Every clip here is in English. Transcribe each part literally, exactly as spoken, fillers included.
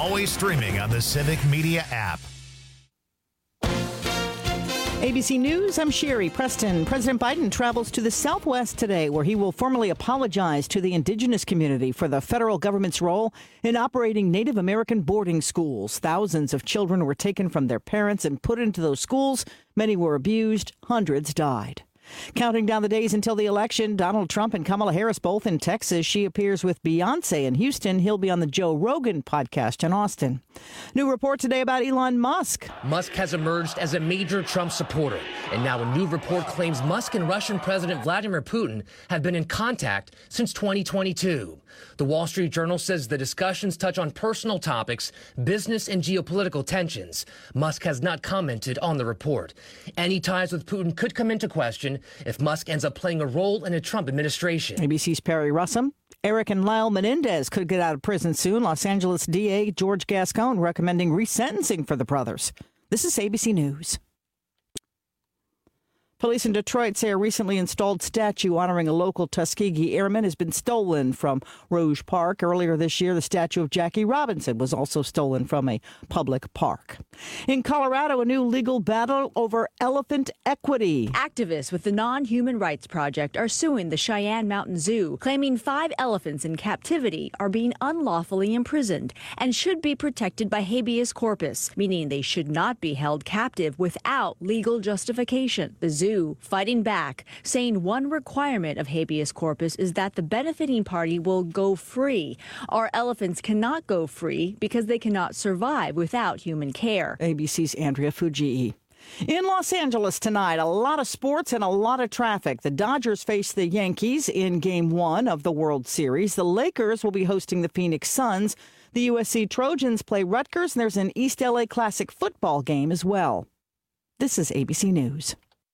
always streaming on the Civic Media app. A B C News, I'm Sherry Preston. President Biden travels to the Southwest today, where he will formally apologize to the indigenous community for the federal government's role in operating Native American boarding schools. Thousands of children were taken from their parents and put into those schools. Many were abused. Hundreds died. Counting down the days until the election, Donald Trump and Kamala Harris both in Texas. She appears with Beyonce in Houston. He'll be on the Joe Rogan podcast in Austin. New report today about Elon Musk. Musk has emerged as a major Trump supporter. And now a new report claims Musk and Russian President Vladimir Putin have been in contact since twenty twenty-two. The Wall Street Journal says the discussions touch on personal topics, business and geopolitical tensions. Musk has not commented on the report. Any ties with Putin could come into question if Musk ends up playing a role in a Trump administration. A B C's Perry Russum. Eric and Lyle Menendez could get out of prison soon. Los Angeles D A George Gascon recommending resentencing for the brothers. This is A B C News. Police in Detroit say a recently installed statue honoring a local Tuskegee airman has been stolen from Rouge Park. Earlier this year, the statue of Jackie Robinson was also stolen from a public park. In Colorado, a new legal battle over elephant equity. Activists with the Non-Human Rights Project are suing the Cheyenne Mountain Zoo, claiming five elephants in captivity are being unlawfully imprisoned and should be protected by habeas corpus, meaning they should not be held captive without legal justification. The zoo fighting back, saying one requirement of habeas corpus is that the benefiting party will go free. Our elephants cannot go free because they cannot survive without human care. A B C's Andrea Fujii. In Los Angeles tonight, a lot of sports and a lot of traffic. The Dodgers face the Yankees in Game one of the World Series. The Lakers will be hosting the Phoenix Suns. The U S C Trojans play Rutgers, and there's an East L A Classic football game as well. This is A B C News.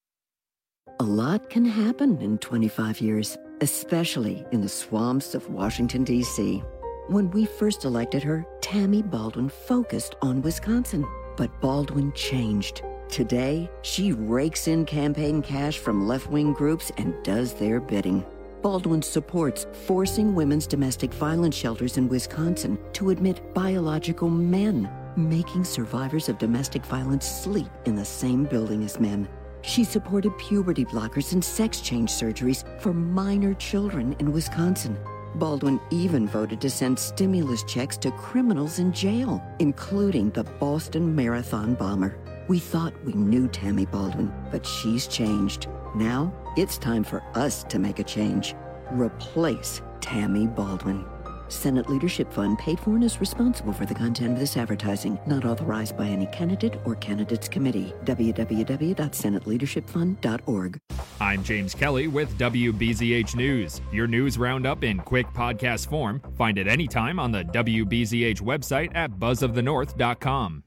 A lot can happen in twenty-five years, especially in the swamps of Washington, D C When we first elected her, Tammy Baldwin focused on Wisconsin. But Baldwin changed. Today, she rakes in campaign cash from left-wing groups and does their bidding. Baldwin supports forcing women's domestic violence shelters in Wisconsin to admit biological men, making survivors of domestic violence sleep in the same building as men. She supported puberty blockers and sex change surgeries for minor children in Wisconsin. Baldwin even voted to send stimulus checks to criminals in jail, including the Boston Marathon bomber. We thought we knew Tammy Baldwin, but she's changed. Now it's time for us to make a change. Replace Tammy Baldwin. Senate Leadership Fund paid for and is responsible for the content of this advertising, not authorized by any candidate or candidates committee. w w w dot senate leadership fund dot org. I'm James Kelly with W B Z H News. Your news roundup in quick podcast form. Find it anytime on the W B Z H website at buzz of the north dot com.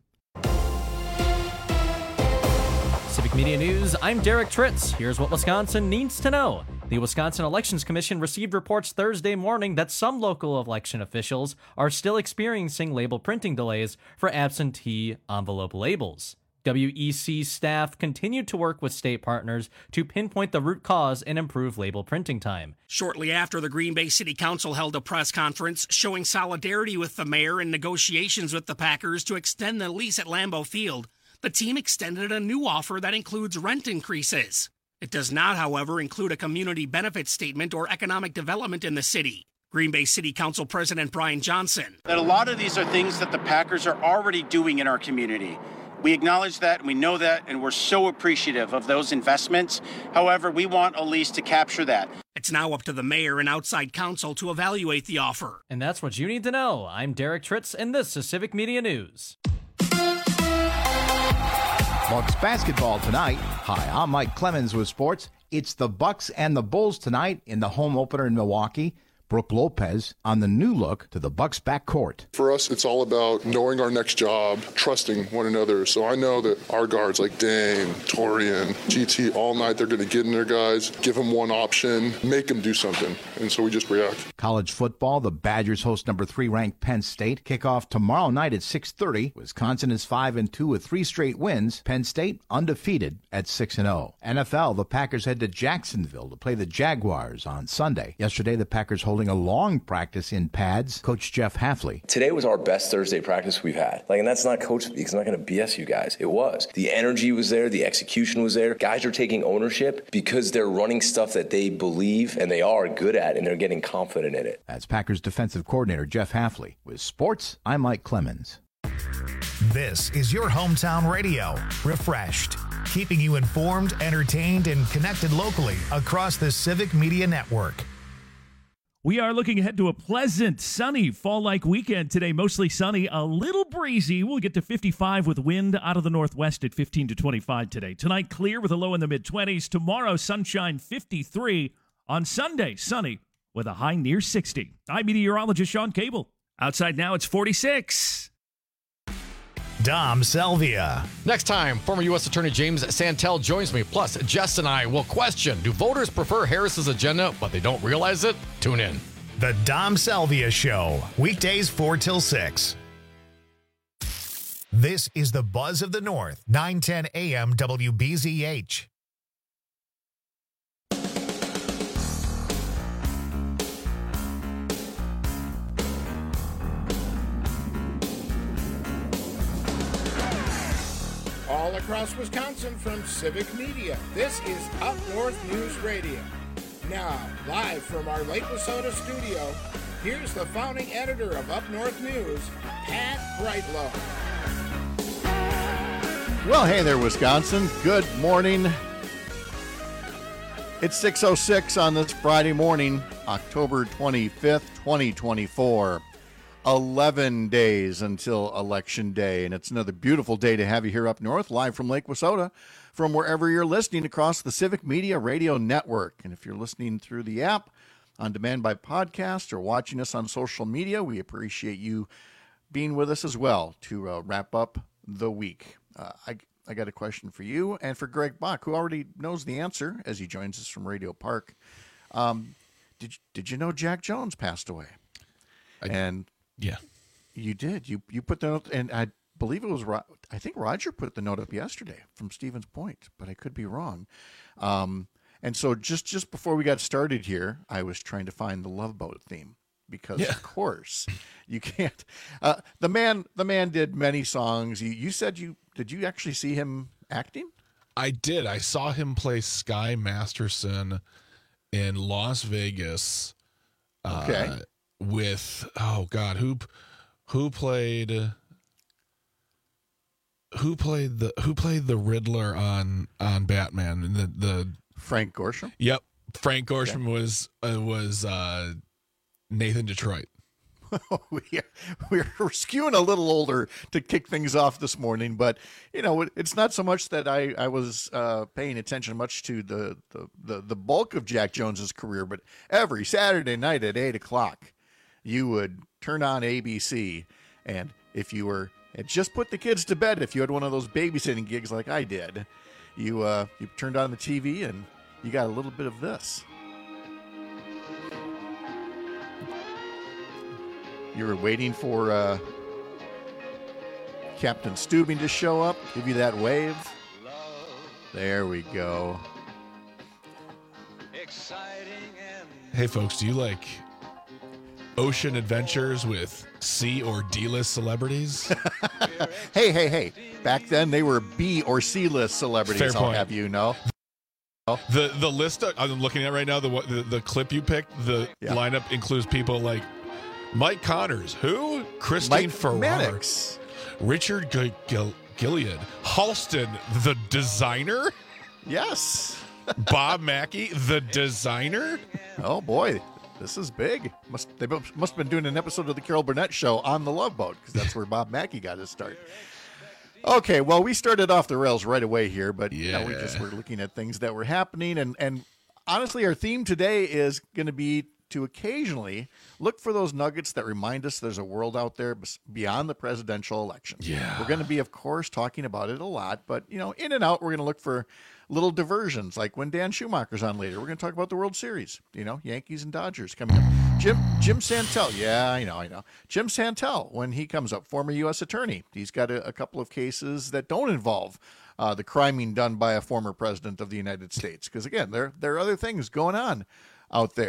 Civic Media News, I'm Derek Tritz. Here's what Wisconsin needs to know. The Wisconsin Elections Commission received reports Thursday morning that some local election officials are still experiencing label printing delays for absentee envelope labels. W E C staff continued to work with state partners to pinpoint the root cause and improve label printing time. Shortly after, the Green Bay City Council held a press conference showing solidarity with the mayor in negotiations with the Packers to extend the lease at Lambeau Field. The team extended a new offer that includes rent increases. It does not, however, include a community benefit statement or economic development in the city. Green Bay City Council President Brian Johnson. That a lot of these are things that the Packers are already doing in our community. We acknowledge that, and we know that, and we're so appreciative of those investments. However, we want a lease to capture that. It's now up to the mayor and outside counsel to evaluate the offer. And that's what you need to know. I'm Derek Tritz, and this is Civic Media News. Bucks basketball tonight. Hi, I'm Mike Clemens with sports. It's the Bucks and the Bulls tonight in the home opener in Milwaukee. Brooke Lopez on the new look to the Bucks backcourt. For us, it's all about knowing our next job, trusting one another. So I know that our guards like Dane, Torian, G T, all night, they're going to get in their guys, give them one option, make them do something. And so we just react. College football, the Badgers host number three ranked Penn State. Kickoff tomorrow night at six thirty. Wisconsin is five and two with three straight wins. Penn State undefeated at six and oh. N F L, the Packers head to Jacksonville to play the Jaguars on Sunday. Yesterday, the Packers hosted holding a long practice in pads. Coach Jeff Hafley. Today was our best Thursday practice we've had. Like, and that's not coach speak. It's not going to B S you guys. It was. The energy was there. The execution was there. Guys are taking ownership because they're running stuff that they believe and they are good at, and they're getting confident in it. That's Packers defensive coordinator Jeff Hafley. With sports, I'm Mike Clemens. This is your hometown radio. Refreshed, keeping you informed, entertained, and connected locally across the Civic Media Network. We are looking ahead to a pleasant, sunny, fall-like weekend today. Mostly sunny, a little breezy. We'll get to fifty-five with wind out of the northwest at fifteen to twenty-five today. Tonight, clear with a low in the mid-twenties. Tomorrow, sunshine, fifty-three. On Sunday, sunny with a high near sixty. I'm meteorologist Sean Cable. Outside now, it's forty-six. Dom Selvia. Next time, former U S Attorney James Santel joins me. Plus, Jess and I will question, do voters prefer Harris's agenda, but they don't realize it? Tune in. The Dom Selvia Show. Weekdays four till six. This is the Buzz of the North. nine ten a.m. W B Z H. All across Wisconsin from Civic Media, this is Up North News Radio. Now, live from our Lake Wissota studio, here's the founding editor of Up North News, Pat Brightlow. Well, hey there, Wisconsin. Good morning. It's six oh six on this Friday morning, October twenty-fifth, twenty twenty-four. eleven days until Election Day, and it's another beautiful day to have you here up north, live from Lake Wissota, from wherever you're listening across the Civic Media Radio Network. And if you're listening through the app, on demand by podcast, or watching us on social media, we appreciate you being with us as well to uh, wrap up the week. Uh, I, I got a question for you and for Greg Bach, who already knows the answer as he joins us from Radio Park. Um, did, did you know Jack Jones passed away? I, and... Yeah, you did. You you put the note, and I believe it was. I think Roger put the note up yesterday from Stevens Point, but I could be wrong. Um, and so just just before we got started here, I was trying to find the Love Boat theme because, yeah. Of course, you can't. Uh, the man the man did many songs. You you said you did you actually see him acting? I did. I saw him play Sky Masterson in Las Vegas. Okay. Uh, with oh god who who played who played the who played the Riddler on on Batman, and the the Frank Gorshin? Yep, Frank Gorshin okay. was uh, was uh Nathan Detroit. we, we're skewing a little older to kick things off this morning, but you know it, it's not so much that I I was uh, paying attention much to the, the the the bulk of Jack Jones's career, but every Saturday night at eight o'clock. You would turn on A B C, and if you were had just put the kids to bed, if you had one of those babysitting gigs like I did, you uh, you turned on the T V and you got a little bit of this. You were waiting for uh, Captain Steubing to show up, give you that wave. There we go. Hey, folks, do you like ocean adventures with C or D-list celebrities? hey, hey, hey. Back then, they were B or C-list celebrities, Fair I'll point. have you know. The the list I'm looking at right now, the the, the clip you picked, the yeah. lineup includes people like Mike Connors, who? Christine Ferrara, Mannix. Richard G- G- Gilead, Halston, the designer? Yes. Bob Mackey, the designer? Oh, boy. This is big. Must they must have been doing an episode of the Carol Burnett Show on the Love Boat, because that's where Bob Mackey got his start. Okay, well, we started off the rails right away here, but yeah. you know, we just were looking at things that were happening, and and honestly, our theme today is going to be to occasionally look for those nuggets that remind us there's a world out there beyond the presidential election. Yeah, we're going to be, of course, talking about it a lot, but you know, in and out, we're going to look for little diversions, like when Dan Schumacher's on later. We're going to talk about the World Series, you know, Yankees and Dodgers coming up. Jim Jim Santel, yeah, I know, I know. Jim Santel, when he comes up, former U S attorney. He's got a, a couple of cases that don't involve uh, the criming done by a former president of the United States, because, again, there, there are other things going on out there.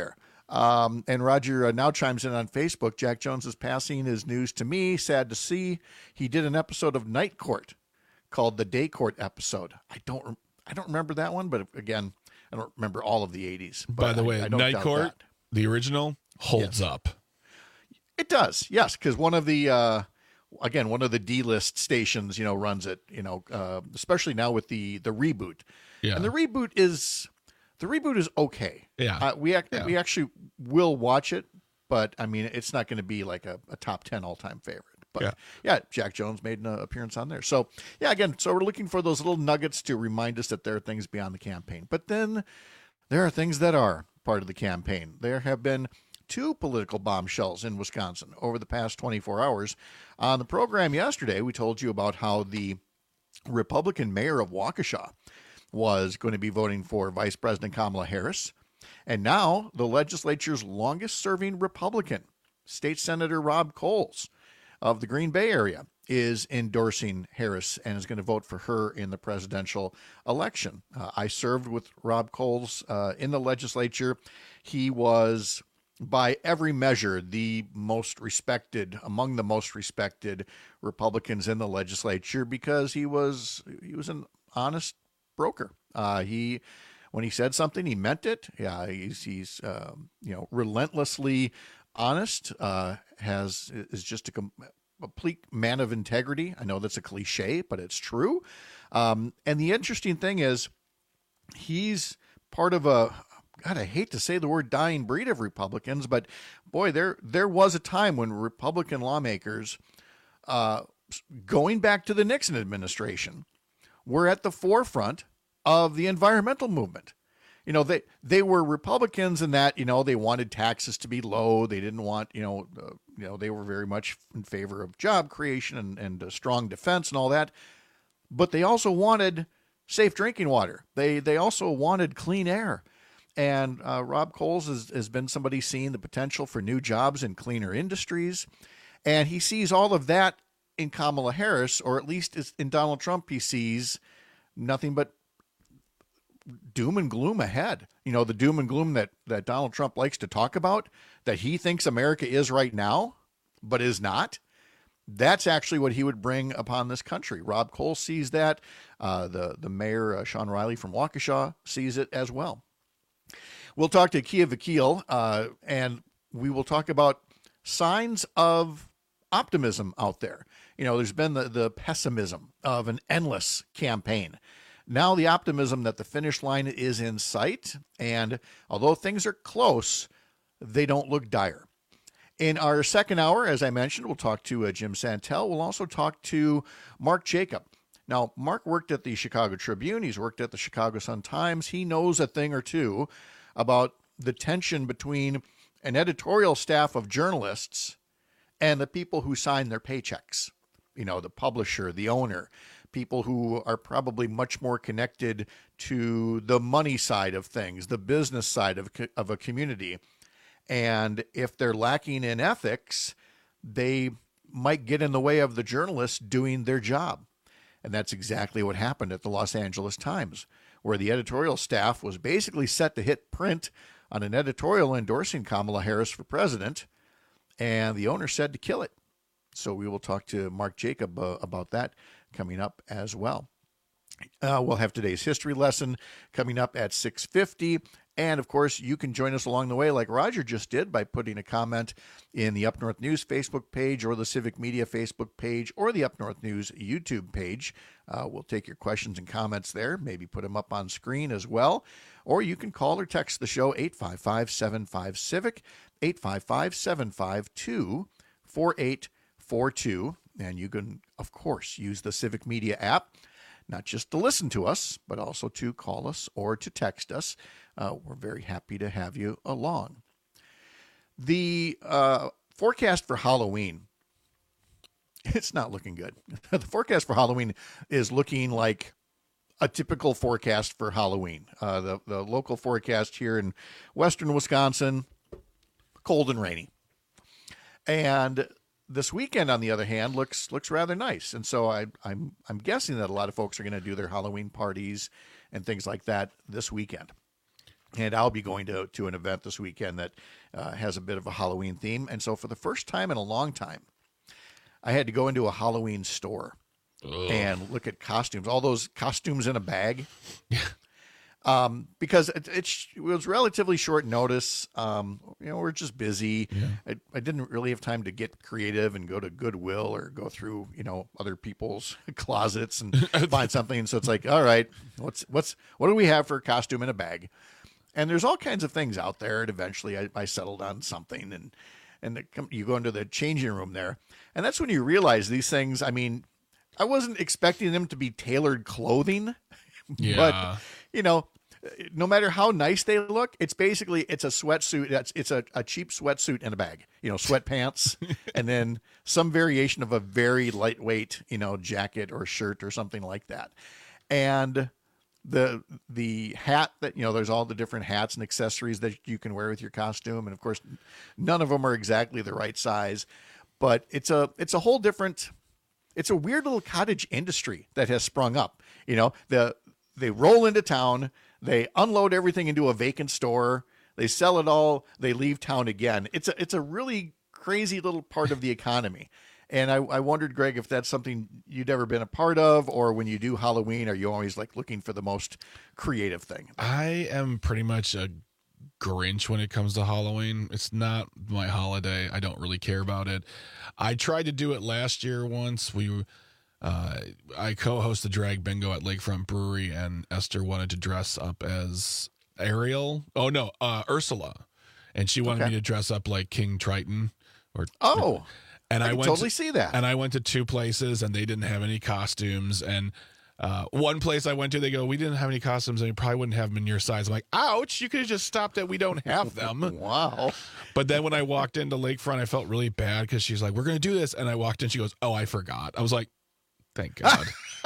Um, and Roger uh, now chimes in on Facebook. Jack Jones's passing is news to me. Sad to see. He did an episode of Night Court called the Day Court episode. I don't, I don't remember that one, but again, I don't remember all of the eighties. By the I, way, I don't Night doubt Court, that. the original, holds Yes. up. It does, yes, because one of the uh, again one of the D-list stations, you know, runs it. You know, uh, especially now with the the reboot. Yeah. And the reboot is the reboot is okay. Yeah. Uh, we ac- Yeah. we actually will watch it, but I mean, it's not going to be like a, a top ten all time favorite. But Yeah. yeah. Jack Jones made an uh, appearance on there. So yeah, again, so we're looking for those little nuggets to remind us that there are things beyond the campaign. But then there are things that are part of the campaign. There have been two political bombshells in Wisconsin over the past twenty-four hours. On the program yesterday, we told you about how the Republican mayor of Waukesha was going to be voting for Vice President Kamala Harris. And now the legislature's longest-serving Republican, State Senator Rob Coles of the Green Bay area, is endorsing Harris and is going to vote for her in the presidential election. Uh, I served with Rob Coles uh, in the legislature. He was, by every measure, the most respected, among the most respected Republicans in the legislature because he was he was an honest broker. Uh, he, when he said something, he meant it. Yeah, he's he's um, you know relentlessly honest. Uh, has is just a com- complete man of integrity. I know that's a cliche, but it's true. Um, and the interesting thing is, he's part of a, God, I hate to say the word dying breed of Republicans, but boy, there there was a time when Republican lawmakers, uh, going back to the Nixon administration, were at the forefront of the environmental movement. You know, they they were Republicans in that, you know, they wanted taxes to be low. They didn't want, you know, uh, you know, they were very much in favor of job creation and, and a strong defense and all that. But they also wanted safe drinking water. They they also wanted clean air. And uh, Rob Coles has, has been somebody seeing the potential for new jobs in cleaner industries. And he sees all of that in Kamala Harris, or at least in Donald Trump, he sees nothing but doom and gloom ahead. You know, the doom and gloom that, that Donald Trump likes to talk about, that he thinks America is right now, but is not. That's actually what he would bring upon this country. Rob Coles sees that. Uh, the, the mayor, uh, Sean Riley from Waukesha, sees it as well. We'll talk to Kia Vakil, uh, and we will talk about signs of optimism out there. You know, there's been the, the pessimism of an endless campaign. Now the optimism that the finish line is in sight, and although things are close, they don't look dire. In our second hour, as I mentioned, we'll talk to uh, Jim Santel. We'll also talk to Mark Jacob. Now, Mark worked at the Chicago Tribune. He's worked at the Chicago Sun-Times. He knows a thing or two about the tension between an editorial staff of journalists and the people who sign their paychecks. You know, the publisher, the owner, people who are probably much more connected to the money side of things, the business side of, of a community. And if they're lacking in ethics, they might get in the way of the journalists doing their job. And that's exactly what happened at the Los Angeles Times, where the editorial staff was basically set to hit print on an editorial endorsing Kamala Harris for president, and the owner said to kill it. So we will talk to Mark Jacob uh, about that coming up as well. Uh, we'll have today's history lesson coming up at six fifty. And, of course, you can join us along the way like Roger just did by putting a comment in the Up North News Facebook page or the Civic Media Facebook page or the Up North News YouTube page. Uh, we'll take your questions and comments there, maybe put them up on screen as well. Or you can call or text the show eight five five, seven five, CIVIC, eight five five, seven five two, four eight four two. And you can, of course, use the Civic Media app, not just to listen to us, but also to call us or to text us. Uh, we're very happy to have you along. The uh, forecast for Halloween, it's not looking good. The forecast for Halloween is looking like a typical forecast for Halloween. Uh, the, the local forecast here in western Wisconsin, cold and rainy. And this weekend, on the other hand, looks looks rather nice. And so I, I'm I'm guessing that a lot of folks are going to do their Halloween parties and things like that this weekend. And I'll be going to, to an event this weekend that uh, has a bit of a Halloween theme. And so for the first time in a long time, I had to go into a Halloween store Ugh. and look at costumes, all those costumes in a bag. um, because it, it, it was relatively short notice. Um, you know, we're just busy. Yeah. I, I didn't really have time to get creative and go to Goodwill or go through, you know, other people's closets and find something. And so it's like, all right, what's, what's, what do we have for a costume in a bag? And there's all kinds of things out there. And eventually I, I settled on something, and, and the, you go into the changing room there. And that's when you realize these things. I mean, I wasn't expecting them to be tailored clothing, yeah. but you know, no matter how nice they look, it's basically, it's a sweatsuit. It's, it's a, a cheap sweatsuit in a bag, you know, sweatpants, and then some variation of a very lightweight, you know, jacket or shirt or something like that. And the the hat that, you know, there's all the different hats and accessories that you can wear with your costume, and of course none of them are exactly the right size, but it's a it's a whole different, it's a weird little cottage industry that has sprung up. You know, the they roll into town, they unload everything into a vacant store, they sell it all, they leave town again. It's a it's a really crazy little part of the economy. And I, I wondered, Greg, if that's something you'd ever been a part of, or when you do Halloween, are you always like looking for the most creative thing? I am pretty much a Grinch when it comes to Halloween. It's not my holiday. I don't really care about it. I tried to do it last year once. We, uh, I co-hosted Drag Bingo at Lakefront Brewery, and Esther wanted to dress up as Ariel. Oh no, uh, Ursula, and she wanted okay. me to dress up like King Triton. Or oh. And I, I went totally to, see that. And I went to two places, and they didn't have any costumes. And uh, one place I went to, they go, we didn't have any costumes, and you probably wouldn't have them in your size. I'm like, ouch, you could have just stopped at we don't have them. Wow. But then when I walked into Lakefront, I felt really bad because she's like, we're going to do this. And I walked in, she goes, oh, I forgot. I was like, thank God.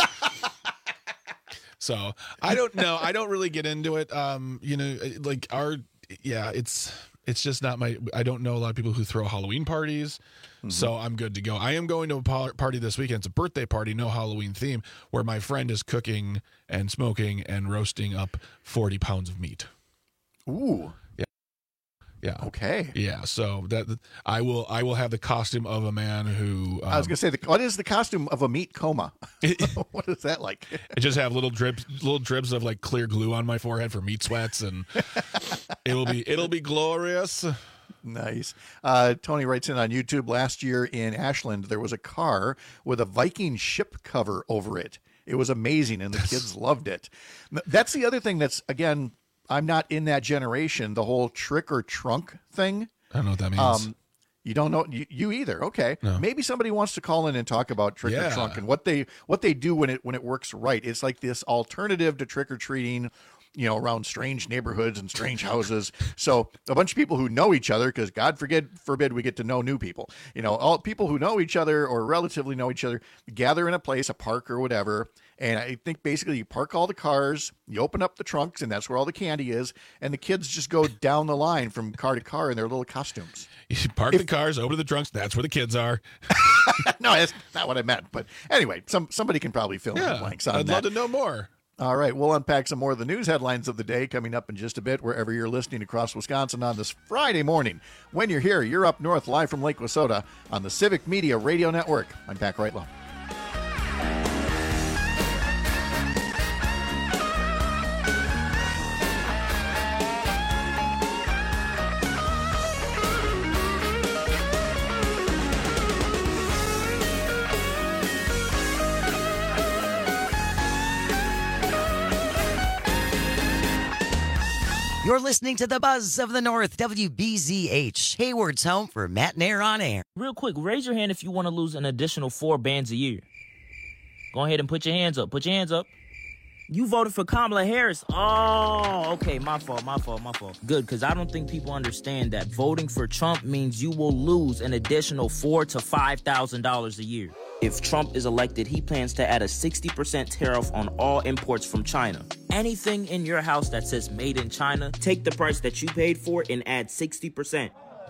So I don't know. I don't really get into it. Um, you know, like our, yeah, it's... It's just not my, I don't know a lot of people who throw Halloween parties, mm-hmm. so I'm good to go. I am going to a party this weekend. It's a birthday party, no Halloween theme, where my friend is cooking and smoking and roasting up forty pounds of meat. Ooh. Yeah. Yeah. Okay. Yeah. So that I will, I will have the costume of a man who. Um, I was going to say, the, what is the costume of a meat coma? What is that like? I just have little drips, little drips of like clear glue on my forehead for meat sweats, and it'll be, it'll be glorious. Nice. Uh, Tony writes in on YouTube, last year in Ashland, there was a car with a Viking ship cover over it. It was amazing, and the kids loved it. That's the other thing that's, again, I'm not in that generation, the whole trick or trunk thing. I don't know what that means. Um, you don't know you, you either. Okay. No. Maybe somebody wants to call in and talk about trick yeah. or trunk and what they what they do when it when it works right. It's like this alternative to trick or treating, you know, around strange neighborhoods and strange houses. So a bunch of people who know each other, because God forbid, forbid we get to know new people, you know, all people who know each other or relatively know each other, gather in a place, a park or whatever. And I think basically you park all the cars, you open up the trunks, and that's where all the candy is. And the kids just go down the line from car to car in their little costumes. You park if, the cars, open the trunks. That's where the kids are. No, that's not what I meant. But anyway, some somebody can probably fill in yeah, the blanks on I'd that. love to know more. All right, we'll unpack some more of the news headlines of the day coming up in just a bit, wherever you're listening across Wisconsin on this Friday morning. When you're here, you're up north live from Lake Wissota on the Civic Media Radio Network. I'm Pat Greitlow. You're listening to the Buzz of the North, W B Z H, Hayward's home for Matt Nair on air. Real quick, raise your hand if you want to lose an additional four bands a year. Go ahead and put your hands up. Put your hands up. You voted for Kamala Harris. Oh, okay, my fault, my fault, my fault. Good, because I don't think people understand that voting for Trump means you will lose an additional four to five thousand dollars a year. If Trump is elected, he plans to add a sixty percent tariff on all imports from China. Anything in your house that says made in China, take the price that you paid for and add sixty percent.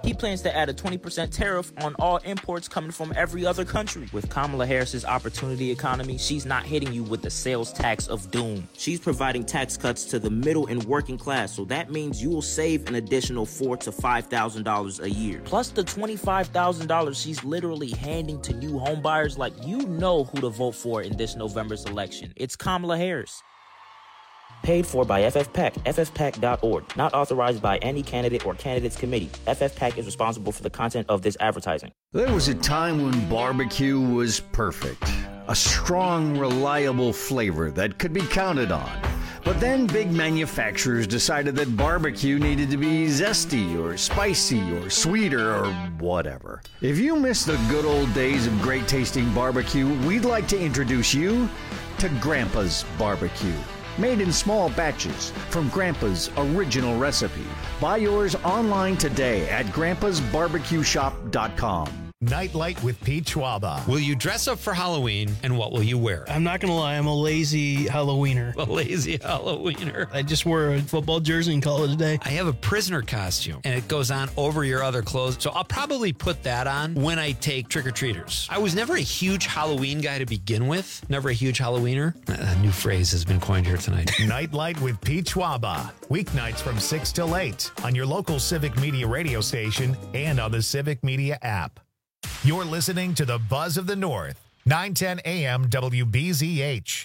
He plans to add a twenty percent tariff on all imports coming from every other country. With Kamala Harris's opportunity economy, she's not hitting you with the sales tax of doom. She's providing tax cuts to the middle and working class, so that means you will save an additional four to five thousand dollars a year. Plus the twenty-five thousand dollars she's literally handing to new homebuyers. Like, you know who to vote for in this November's election. It's Kamala Harris. Paid for by F F PAC, F F PAC dot org. Not authorized by any candidate or candidates committee. F F PAC is responsible for the content of this advertising. There was a time when barbecue was perfect. A strong, reliable flavor that could be counted on. But then big manufacturers decided that barbecue needed to be zesty or spicy or sweeter or whatever. If you miss the good old days of great tasting barbecue, we'd like to introduce you to Grandpa's Barbecue. Made in small batches from Grandpa's original recipe. Buy yours online today at grandpas barbecue shop dot com. Nightlight with Pete Schwaba. Will you dress up for Halloween, and what will you wear? I'm not going to lie, I'm a lazy Halloweener. A lazy Halloweener. I just wear a football jersey and call it a day. I have a prisoner costume, and it goes on over your other clothes, so I'll probably put that on when I take trick-or-treaters. I was never a huge Halloween guy to begin with. Never a huge Halloweener. A new phrase has been coined here tonight. Nightlight with Pete Schwaba. Weeknights from six till eight on your local Civic Media radio station and on the Civic Media app. You're listening to the Buzz of the North, nine ten A M W B Z H.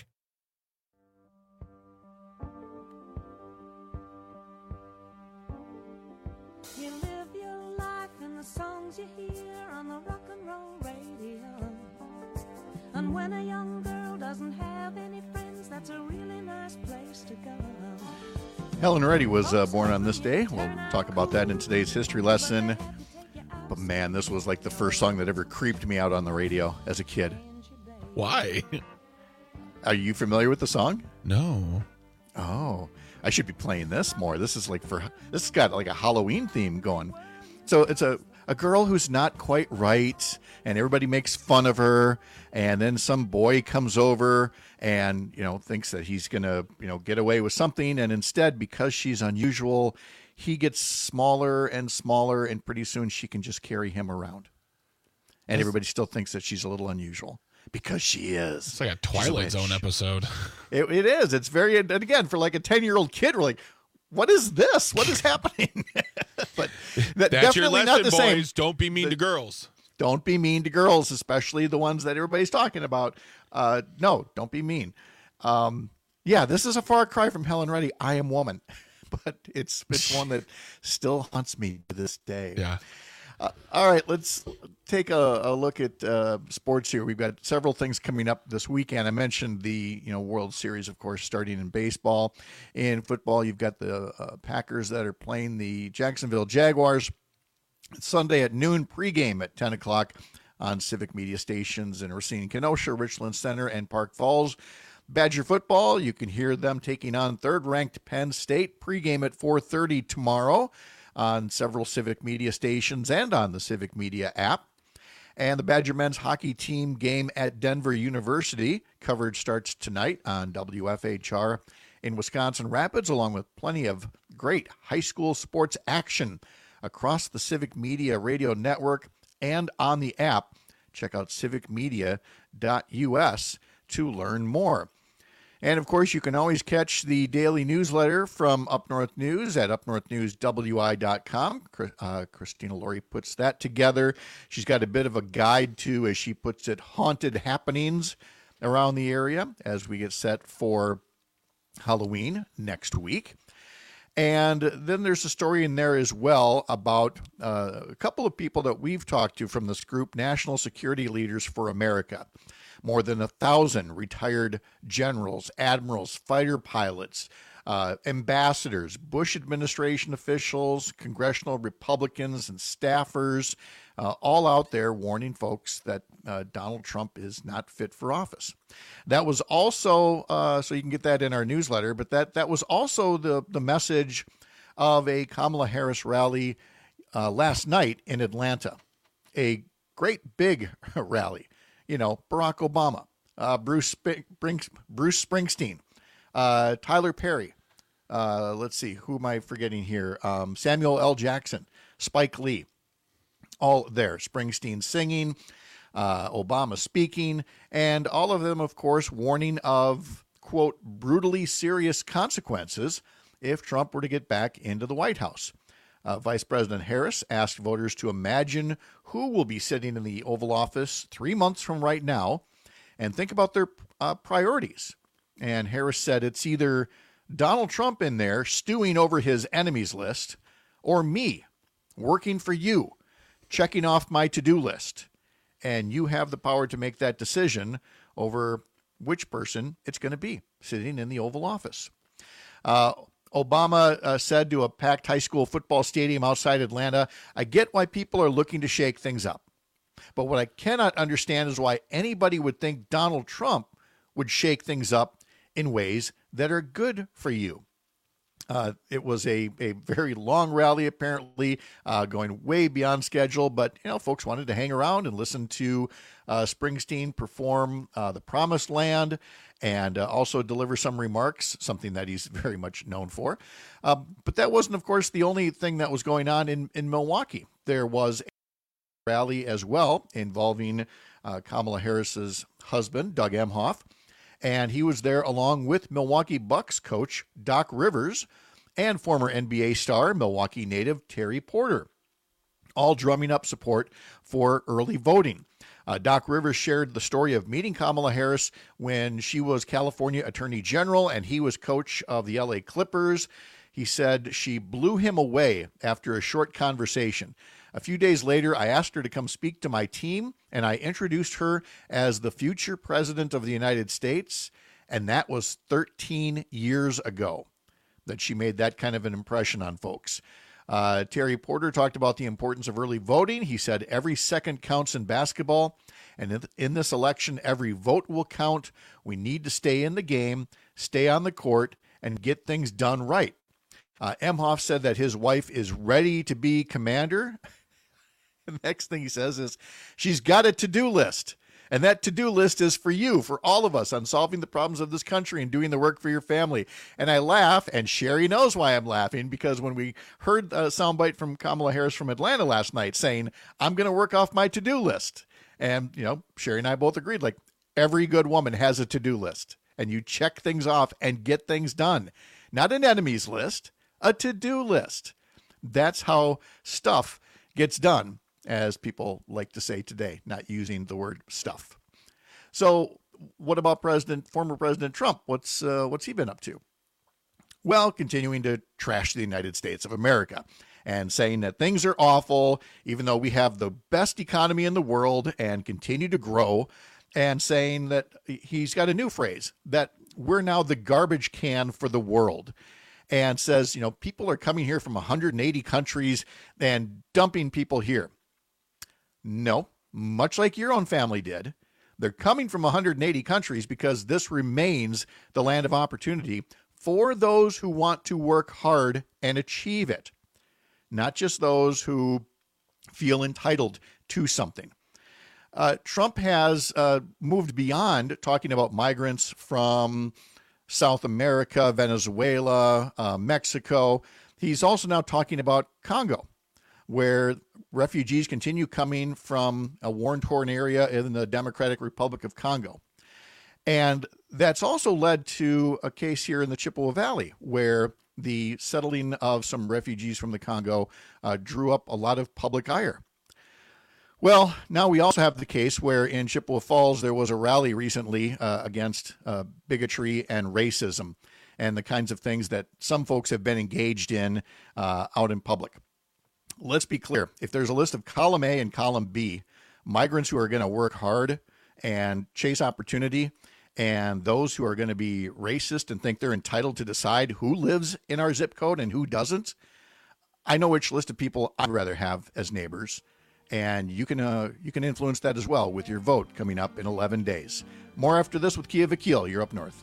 You live your life in the songs you hear on the rock and roll radio. And when a young girl doesn't have any friends, that's a really nice place to go. Helen Reddy was uh, born on this day. We'll talk about that in today's history lesson. But man, this was like the first song that ever creeped me out on the radio as a kid. Why? Are you familiar with the song? No. Oh, I should be playing this more. This is like for, this has got like a Halloween theme going. So it's a, a girl who's not quite right, and everybody makes fun of her, and then some boy comes over and, you know, thinks that he's going to, you know, get away with something, and instead, because she's unusual, he gets smaller and smaller, and pretty soon she can just carry him around. And everybody still thinks that she's a little unusual because she is. It's like a Twilight Zone episode. It, it is. It's very, and again, for like a ten-year-old kid, we're like, what is this? What is happening? But that, That's definitely your lesson, not the boys. same. Don't be mean the, to girls. Don't be mean to girls, especially the ones that everybody's talking about. Uh, no, don't be mean. Um, yeah, this is a far cry from Helen Reddy, I Am Woman. But it's it's one that still haunts me to this day. Yeah. Uh, all right, let's take a, a look at uh, sports here. We've got several things coming up this weekend. I mentioned the you know World Series, of course, starting in baseball. In football, you've got the uh, Packers that are playing the Jacksonville Jaguars. Sunday at noon, pregame at ten o'clock on Civic Media stations in Racine, Kenosha, Richland Center, and Park Falls. Badger football, you can hear them taking on third-ranked Penn State. Pregame at four thirty tomorrow on several Civic Media stations and on the Civic Media app. And the Badger men's hockey team game at Denver University. Coverage starts tonight on W F H R in Wisconsin Rapids, along with plenty of great high school sports action across the Civic Media radio network and on the app. Check out civic media dot U S to learn more. And, of course, you can always catch the daily newsletter from Up North News at up north news w i dot com. Uh, Christina Laurie puts that together. She's got a bit of a guide to, as she puts it, haunted happenings around the area as we get set for Halloween next week. And then there's a story in there as well about uh, a couple of people that we've talked to from this group, National Security Leaders for America. More than a thousand retired generals, admirals, fighter pilots, uh, ambassadors, Bush administration officials, congressional Republicans, and staffers, uh, all out there warning folks that uh, Donald Trump is not fit for office. That was also, uh, so you can get that in our newsletter, but that, that was also the, the message of a Kamala Harris rally uh, last night in Atlanta. A great big rally. You know, Barack Obama, uh, Bruce Sp- Bruce Springsteen, uh, Tyler Perry. Uh, let's see, who am I forgetting here? Um, Samuel L. Jackson, Spike Lee. all there. Springsteen singing, uh, Obama speaking, and all of them, of course, warning of, quote, brutally serious consequences if Trump were to get back into the White House. Uh, Vice President Harris asked voters to imagine who will be sitting in the Oval Office three months from right now and think about their uh, priorities. And Harris said it's either Donald Trump in there stewing over his enemies list or me working for you, checking off my to-do list. And you have the power to make that decision over which person it's going to be sitting in the Oval Office. Uh, Obama uh, said to a packed high school football stadium outside Atlanta, "I get why people are looking to shake things up. But what I cannot understand is why anybody would think Donald Trump would shake things up in ways that are good for you." Uh, it was a, a very long rally, apparently, uh, going way beyond schedule. But, you know, folks wanted to hang around and listen to uh, Springsteen perform uh, The Promised Land and uh, also deliver some remarks, something that he's very much known for. Uh, but that wasn't, of course, the only thing that was going on in, in Milwaukee. There was a rally as well involving uh, Kamala Harris's husband, Doug Emhoff. And he was there along with Milwaukee Bucks coach Doc Rivers and former N B A star, Milwaukee native Terry Porter, all drumming up support for early voting. Uh, Doc Rivers shared the story of meeting Kamala Harris when she was California Attorney General and he was coach of the L A Clippers. He said she blew him away after a short conversation. A few days later, I asked her to come speak to my team, and I introduced her as the future president of the United States, and that was thirteen years ago that she made that kind of an impression on folks. Uh, Terry Porter talked about the importance of early voting. He said every second counts in basketball, and in this election, every vote will count. We need to stay in the game, stay on the court, and get things done right. Uh, Emhoff said that his wife is ready to be commander. The next thing he says is she's got a to-do list. And that to-do list is for you, for all of us, on solving the problems of this country and doing the work for your family. And I laugh, and Sherry knows why I'm laughing, because when we heard a soundbite from Kamala Harris from Atlanta last night saying, I'm going to work off my to-do list. And, you know, Sherry and I both agreed, like, every good woman has a to-do list. And you check things off and get things done. Not an enemies list, a to-do list. That's how stuff gets done, as people like to say today, not using the word stuff. So what about President, former President Trump? What's uh, what's he been up to? Well, continuing to trash the United States of America and saying that things are awful, even though we have the best economy in the world and continue to grow, and saying that he's got a new phrase, that we're now the garbage can for the world. And says, you know, people are coming here from one hundred eighty countries and dumping people here. No, much like your own family did. They're coming from one hundred eighty countries because this remains the land of opportunity for those who want to work hard and achieve it, not just those who feel entitled to something. Uh, Trump has uh, moved beyond talking about migrants from South America, Venezuela, uh, Mexico. He's also now talking about Congo, where refugees continue coming from a war-torn area in the Democratic Republic of Congo. And that's also led to a case here in the Chippewa Valley, where the settling of some refugees from the Congo uh, drew up a lot of public ire. Well, now we also have the case where in Chippewa Falls there was a rally recently uh, against uh, bigotry and racism and the kinds of things that some folks have been engaged in uh, out in public. Let's be clear. If there's a list of column A and column B, migrants who are going to work hard and chase opportunity, and those who are going to be racist and think they're entitled to decide who lives in our zip code and who doesn't, I know which list of people I'd rather have as neighbors. And you can uh, you can influence that as well with your vote coming up in eleven days. More after this with Kia Vakil. You're up north.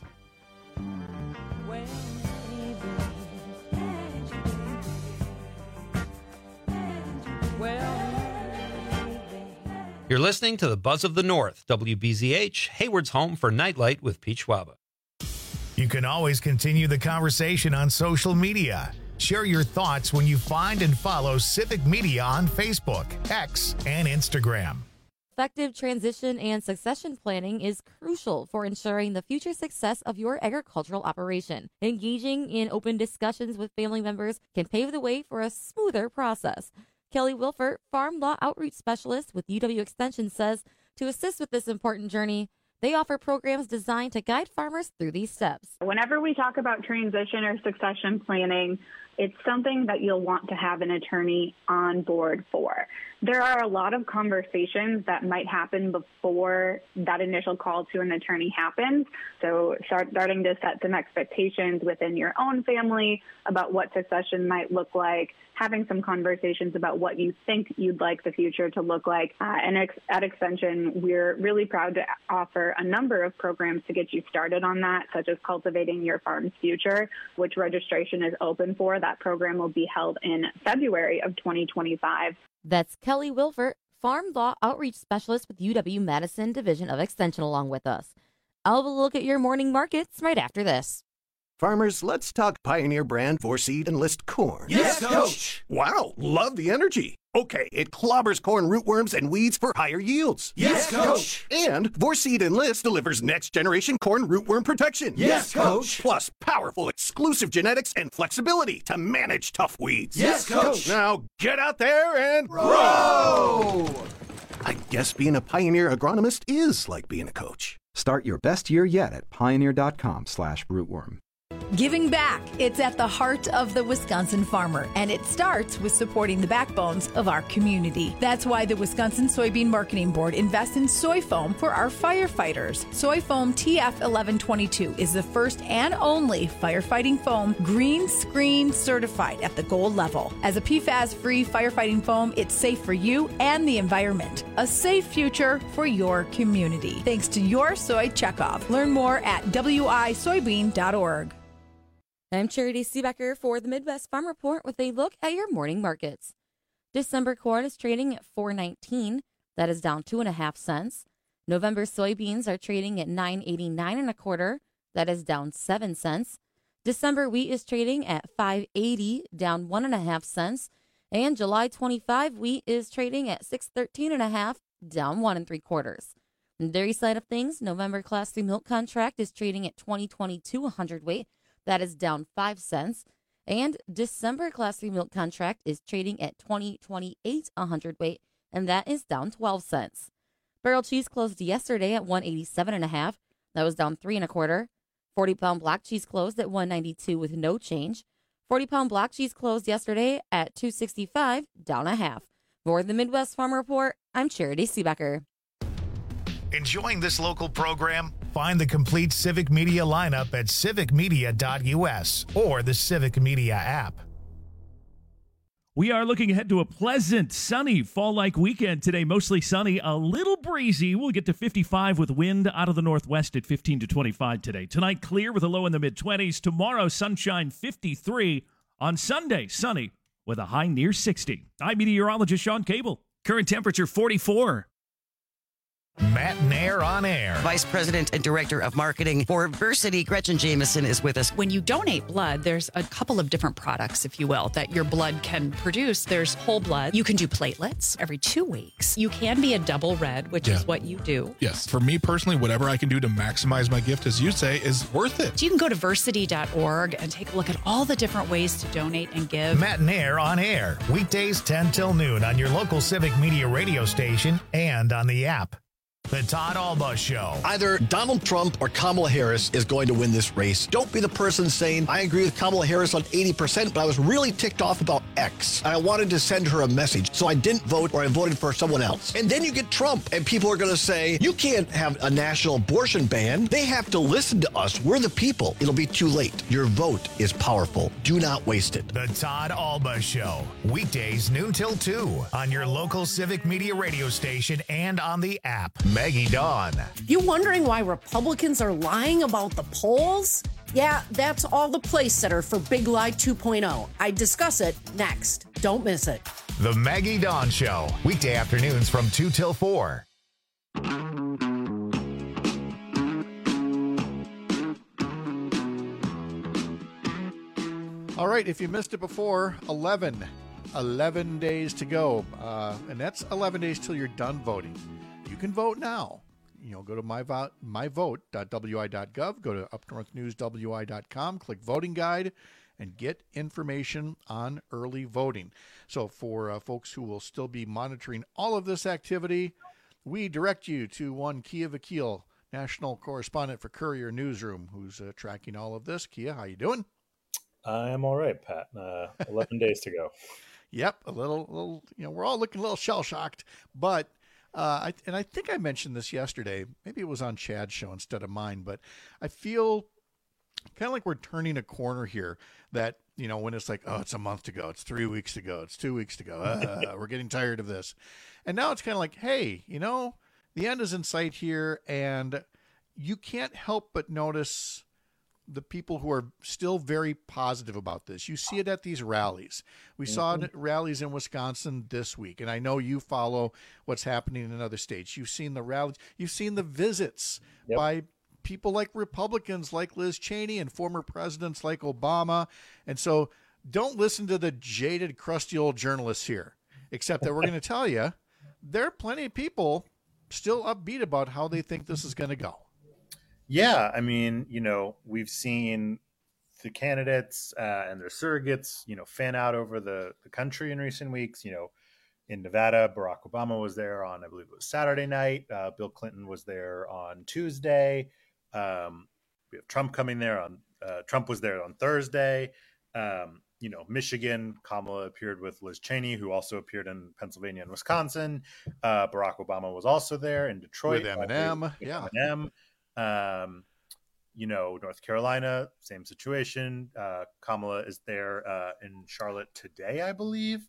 You're listening to the Buzz of the North, W B Z H, Hayward's home for Nightlight with Pete Schwaba. You can always continue the conversation on social media. Share your thoughts when you find and follow Civic Media on Facebook, X, and Instagram. Effective transition and succession planning is crucial for ensuring the future success of your agricultural operation. Engaging in open discussions with family members can pave the way for a smoother process. Kelly Wilford, Farm Law Outreach Specialist with U W Extension, says to assist with this important journey, they offer programs designed to guide farmers through these steps. Whenever we talk about transition or succession planning, it's something that you'll want to have an attorney on board for. There are a lot of conversations that might happen before that initial call to an attorney happens. So start, starting to set some expectations within your own family about what succession might look like, having some conversations about what you think you'd like the future to look like. Uh, and ex- at Extension, we're really proud to offer a number of programs to get you started on that, such as Cultivating Your Farm's Future, which registration is open for. That program will be held in February of twenty twenty-five. That's Kelly Wilford, Farm Law Outreach Specialist with U W-Madison Division of Extension, along with us. I'll have a look at your morning markets right after this. Farmers, let's talk Pioneer brand four-seed Enlist corn. Yes, Coach! Wow, love the energy. Okay, it clobbers corn rootworms and weeds for higher yields. Yes, Coach! And four-seed Enlist delivers next-generation corn rootworm protection. Yes, Coach! Plus powerful exclusive genetics and flexibility to manage tough weeds. Yes, Coach! Now get out there and grow! I guess being a Pioneer agronomist is like being a coach. Start your best year yet at pioneer.com slash rootworm. Giving back. It's at the heart of the Wisconsin farmer, and it starts with supporting the backbones of our community. That's why the Wisconsin Soybean Marketing Board invests in soy foam for our firefighters. Soy foam T F eleven twenty-two is the first and only firefighting foam green screen certified at the gold level. As a P FAS-free firefighting foam, it's safe for you and the environment. A safe future for your community. Thanks to your soy checkoff. Learn more at w i soybean dot org. I'm Charity Seebecker for the Midwest Farm Report with a look at your morning markets. December corn is trading at four nineteen. That is down two and a half cents. November soybeans are trading at nine eighty-nine and a quarter. That is down seven cents. December wheat is trading at five eighty, down one and a half cents. And July twenty-five wheat is trading at six thirteen and a half, down one and three quarters. On the dairy side of things, November class three milk contract is trading at twenty twenty-two a hundredweight. That is down five cents. And December class three milk contract is trading at twenty twenty-eight a hundredweight, and that is down twelve cents. Barrel cheese closed yesterday at one eighty-seven and a half. That was down three and a quarter. forty pound block cheese closed at one ninety-two with no change. forty pound block cheese closed yesterday at two sixty-five, down a half. For the Midwest Farm Report, I'm Charity Seebecker. Enjoying this local program? Find the complete Civic Media lineup at civic media dot u s or the Civic Media app. We are looking ahead to a pleasant, sunny, fall-like weekend today. Mostly sunny, a little breezy. We'll get to fifty-five with wind out of the northwest at fifteen to twenty-five today. Tonight, clear with a low in the mid-twenties. Tomorrow, sunshine, fifty-three. On Sunday, sunny with a high near sixty. I'm meteorologist Sean Cable. Current temperature, forty-four. Matt Nair on air. Vice President and Director of Marketing for Versity, Gretchen Jameson, is with us. When you donate blood, there's a couple of different products, if you will, that your blood can produce. There's whole blood. You can do platelets every two weeks. You can be a double red, which Yeah. is what you do. Yes. For me personally, whatever I can do to maximize my gift, as you say, is worth it. So you can go to versity dot org and take a look at all the different ways to donate and give. Matt Nair on air. Weekdays ten till noon on your local Civic Media radio station and on the app. The Todd Alba Show. Either Donald Trump or Kamala Harris is going to win this race. Don't be the person saying, I agree with Kamala Harris on eighty percent, but I was really ticked off about X. And I wanted to send her a message, so I didn't vote or I voted for someone else. And then you get Trump, and people are going to say, you can't have a national abortion ban. They have to listen to us. We're the people. It'll be too late. Your vote is powerful. Do not waste it. The Todd Alba Show. Weekdays noon till two on your local Civic Media radio station and on the app. Maggie Dawn. You wondering why Republicans are lying about the polls? Yeah, that's all the place setter for Big Lie two point oh. I discuss it next. Don't miss it. The Maggie Dawn Show. Weekday afternoons from two till four. All right, if you missed it before, eleven, eleven days to go. Uh, and that's eleven days till you're done voting. You can vote now. You know, go to my vote, my vote dot w i dot gov, go to up north news w i dot com, click voting guide, and get information on early voting. So for uh, folks who will still be monitoring all of this activity, we direct you to one Kia Vakil, national correspondent for Courier Newsroom, who's uh, tracking all of this. Kia, how you doing? I am all right, Pat. Uh, eleven days to go. Yep, a little, little. You know, we're all looking a little shell shocked, but uh, I and I think I mentioned this yesterday. Maybe it was on Chad's show instead of mine, but I feel kind of like we're turning a corner here. That, you know, when it's like, oh, it's a month to go, it's three weeks to go, it's two weeks to go. Uh, we're getting tired of this, and now it's kind of like, hey, you know, the end is in sight here, and you can't help but notice the people who are still very positive about this. You see it at these rallies. We mm-hmm. saw it at rallies in Wisconsin this week, and I know you follow what's happening in other states. You've seen the rallies. You've seen the visits yep. by people like Republicans like Liz Cheney and former presidents like Obama. And so don't listen to the jaded, crusty old journalists here, except that we're going to tell you there are plenty of people still upbeat about how they think this is going to go. Yeah, I mean, you know, we've seen the candidates uh, and their surrogates, you know, fan out over the, the country in recent weeks. You know, in Nevada, Barack Obama was there on, I believe it was Saturday night. Uh, Bill Clinton was there on Tuesday. Um, we have Trump coming there on, uh, Trump was there on Thursday. Um, you know, Michigan, Kamala appeared with Liz Cheney, who also appeared in Pennsylvania and Wisconsin. Uh, Barack Obama was also there in Detroit. With Eminem, with yeah. Eminem. Um, you know, North Carolina, same situation. Uh, Kamala is there uh, in Charlotte today, I believe,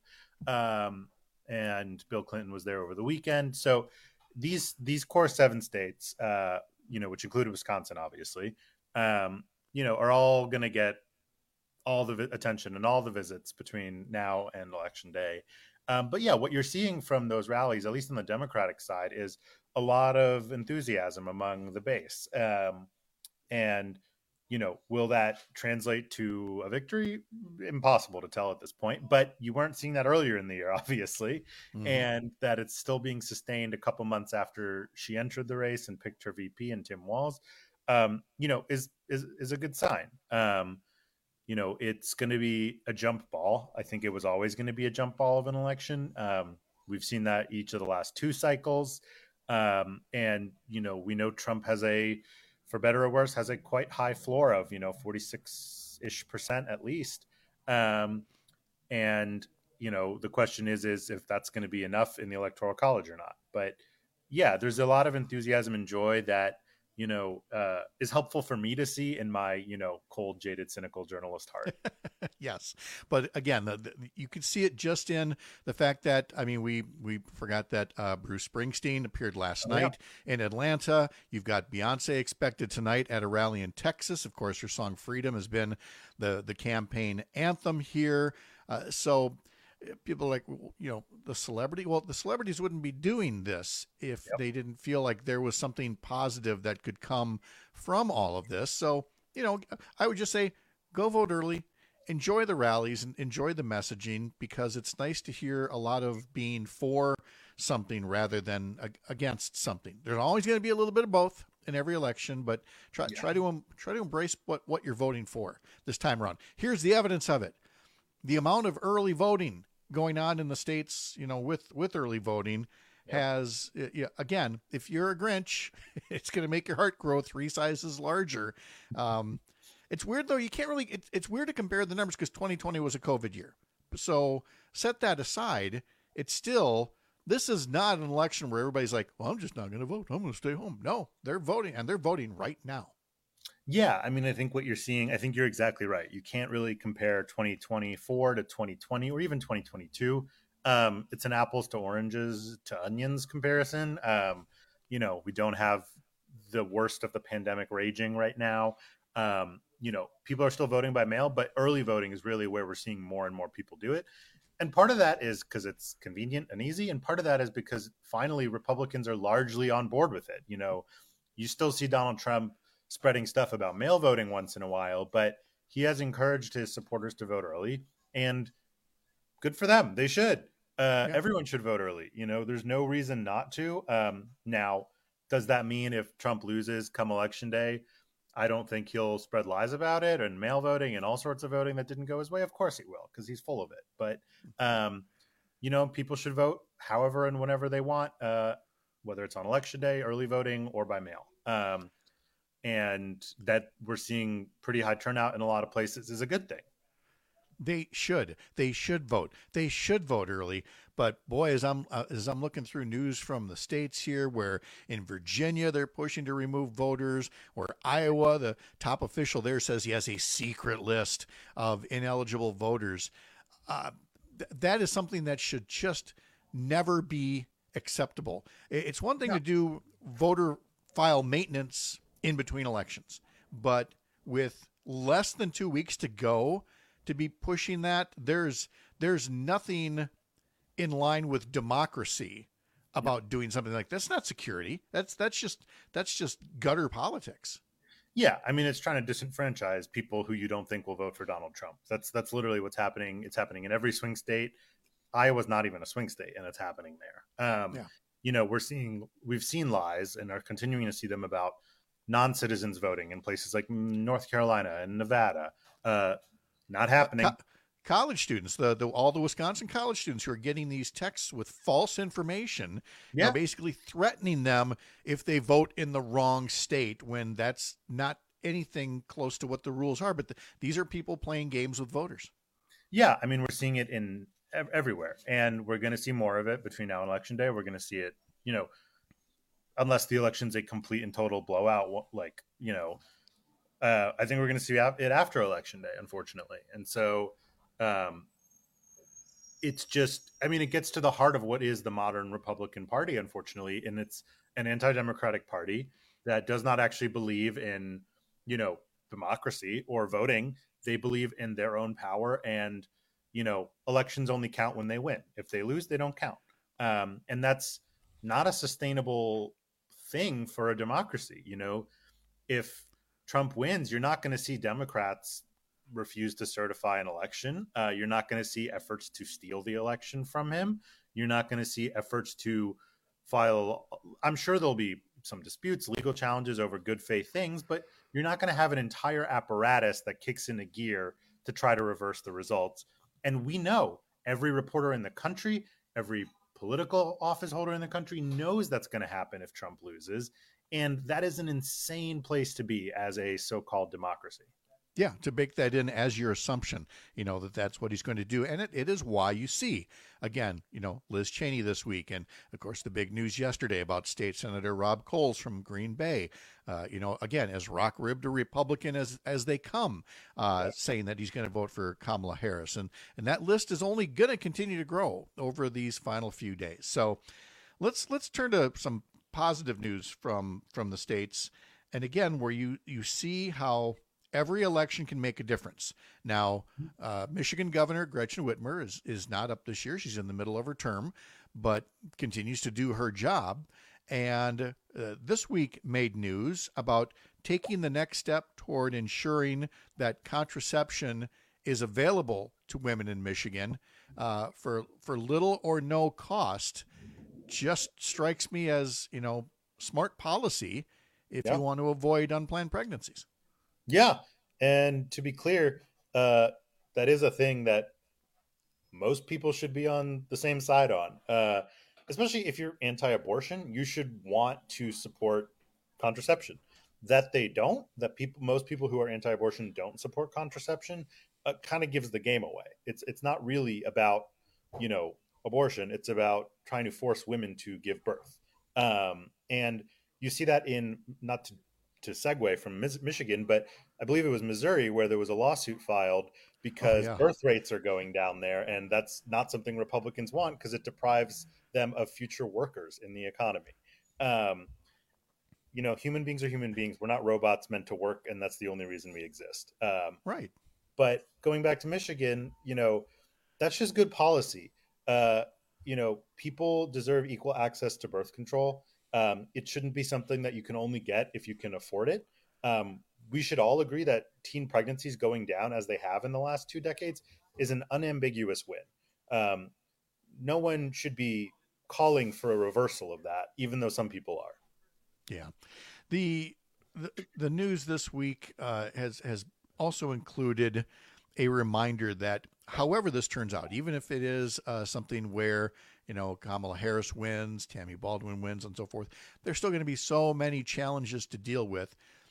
um, and Bill Clinton was there over the weekend. So these these core seven states, uh, you know, which included Wisconsin, obviously, um, you know, are all going to get all the vi- attention and all the visits between now and Election Day. Um, but yeah, what you're seeing from those rallies, at least on the Democratic side, is a lot of enthusiasm among the base. Um, and, you know, will that translate to a victory? Impossible to tell at this point, but you weren't seeing that earlier in the year, obviously. Mm-hmm. And that it's still being sustained a couple months after she entered the race and picked her V P and Tim Walz, um, you know, is, is, is a good sign. Um, You know, it's going to be a jump ball. I think it was always going to be a jump ball of an election. Um, we've seen that each of the last two cycles. Um, and, you know, we know Trump has a, for better or worse, has a quite high floor of, you know, forty-six-ish percent at least. Um, and, you know, the question is, is if that's going to be enough in the Electoral College or not. But, yeah, there's a lot of enthusiasm and joy that, you know, uh, is helpful for me to see in my, you know, cold, jaded, cynical journalist heart. Yes. But again, the, the, you could see it just in the fact that, I mean, we, we forgot that uh, Bruce Springsteen appeared last oh, night yeah. in Atlanta. You've got Beyonce expected tonight at a rally in Texas. Of course, her song Freedom has been the, the campaign anthem here. Uh, so people are like, you know, the celebrity, well, the celebrities wouldn't be doing this if yep. they didn't feel like there was something positive that could come from all of this. So, you know, I would just say, go vote early, enjoy the rallies and enjoy the messaging, because it's nice to hear a lot of being for something rather than against something. There's always going to be a little bit of both in every election, but try, yeah. try to, try to embrace what, what you're voting for this time around. Here's the evidence of it. The amount of early voting going on in the states, you know, with, with early voting yep. has, yeah, again, if you're a Grinch, it's going to make your heart grow three sizes larger. Um, it's weird though. You can't really, it, it's weird to compare the numbers because twenty twenty was a COVID year. So set that aside. It's still, this is not an election where everybody's like, well, I'm just not going to vote. I'm going to stay home. No, they're voting, and they're voting right now. Yeah, I mean, I think what you're seeing, I think you're exactly right. You can't really compare twenty twenty-four to twenty twenty or even twenty twenty-two. Um, it's an apples to oranges to onions comparison. Um, you know, we don't have the worst of the pandemic raging right now. Um, you know, people are still voting by mail, but early voting is really where we're seeing more and more people do it. And part of that is because it's convenient and easy. And part of that is because finally Republicans are largely on board with it. You know, you still see Donald Trump spreading stuff about mail voting once in a while, but he has encouraged his supporters to vote early, and good for them. They should. Uh, Yeah. Everyone should vote early. You know, there's no reason not to. Um, now, does that mean if Trump loses come election day, I don't think he'll spread lies about it and mail voting and all sorts of voting that didn't go his way? Of course he will, because he's full of it. But, um, you know, people should vote however and whenever they want, uh, whether it's on election day, early voting, or by mail. Um, and that we're seeing pretty high turnout in a lot of places is a good thing. They should. They should vote. They should vote early. But boy, as I'm uh, as I'm looking through news from the states here, where in Virginia they're pushing to remove voters, or Iowa, the top official there says he has a secret list of ineligible voters. Uh, th- that is something that should just never be acceptable. It's one thing Yeah. to do voter file maintenance in between elections, but with less than two weeks to go, to be pushing that, there's there's nothing in line with democracy about doing something like this. That's not security. That's that's just that's just gutter politics. Yeah, I mean, it's trying to disenfranchise people who you don't think will vote for Donald Trump. That's that's literally what's happening. It's happening in every swing state. Iowa's not even a swing state, and it's happening there. Um, Yeah. You know, we're seeing we've seen lies and are continuing to see them about non-citizens voting in places like North Carolina and Nevada. Uh, not happening. Co- college students, the, the all the Wisconsin college students who are getting these texts with false information, you know, Yeah. basically threatening them if they vote in the wrong state, when that's not anything close to what the rules are. But the, these are people playing games with voters. Yeah, I mean, we're seeing it in ev- everywhere, and we're going to see more of it between now and election day. We're going to see it, you know, unless the election's a complete and total blowout, wh- like, you know, uh, I think we're going to see it after election day, unfortunately. And so um, it's just, I mean, it gets to the heart of what is the modern Republican Party, unfortunately, and it's an anti-democratic party that does not actually believe in, you know, democracy or voting. They believe in their own power, and, you know, elections only count when they win. If they lose, they don't count. Um, and that's not a sustainable thing for a democracy. You know, if Trump wins, you're not going to see Democrats refuse to certify an election. Uh, you're not going to see efforts to steal the election from him. You're not going to see efforts to file. I'm sure there'll be some disputes, legal challenges over good faith things, but you're not going to have an entire apparatus that kicks into gear to try to reverse the results. And we know every reporter in the country, every political office holder in the country knows that's going to happen if Trump loses. And that is an insane place to be as a so-called democracy. Yeah, to bake that in as your assumption, you know, that that's what he's going to do. And it, it is why you see, again, you know, Liz Cheney this week. And, of course, the big news yesterday about State Senator Rob Coles from Green Bay, uh, you know, again, as rock-ribbed a Republican as as they come, uh, yeah. saying that he's going to vote for Kamala Harris. And, and that list is only going to continue to grow over these final few days. So let's let's turn to some positive news from from the states. And, again, where you, you see how every election can make a difference. Now, uh, Michigan Governor Gretchen Whitmer is, is not up this year. She's in the middle of her term, but continues to do her job. And uh, this week made news about taking the next step toward ensuring that contraception is available to women in Michigan uh, for for little or no cost. Just strikes me as, you know, smart policy if yeah. you want to avoid unplanned pregnancies. Yeah. And to be clear, uh, that is a thing that most people should be on the same side on, uh, especially if you're anti-abortion. You should want to support contraception. That they don't, that people, most people who are anti-abortion don't support contraception, uh, kind of gives the game away. It's it's not really about, you know, abortion. It's about trying to force women to give birth. Um, and you see that in, not to to segue from Michigan, but I believe it was Missouri where there was a lawsuit filed because oh, yeah. birth rates are going down there. And that's not something Republicans want because it deprives them of future workers in the economy. Um, you know, human beings are human beings. We're not robots meant to work. And that's the only reason we exist. Um, right. But going back to Michigan, you know, that's just good policy. Uh, you know, people deserve equal access to birth control. Um, it shouldn't be something that you can only get if you can afford it. Um, we should all agree that teen pregnancies going down as they have in the last two decades is an unambiguous win. Um, no one should be calling for a reversal of that, even though some people are. Yeah. The the, the news this week uh, has has also included a reminder that however this turns out, even if it is uh, something where, you know, Kamala Harris wins, Tammy Baldwin wins, and so forth, there's still going to be so many challenges to deal with.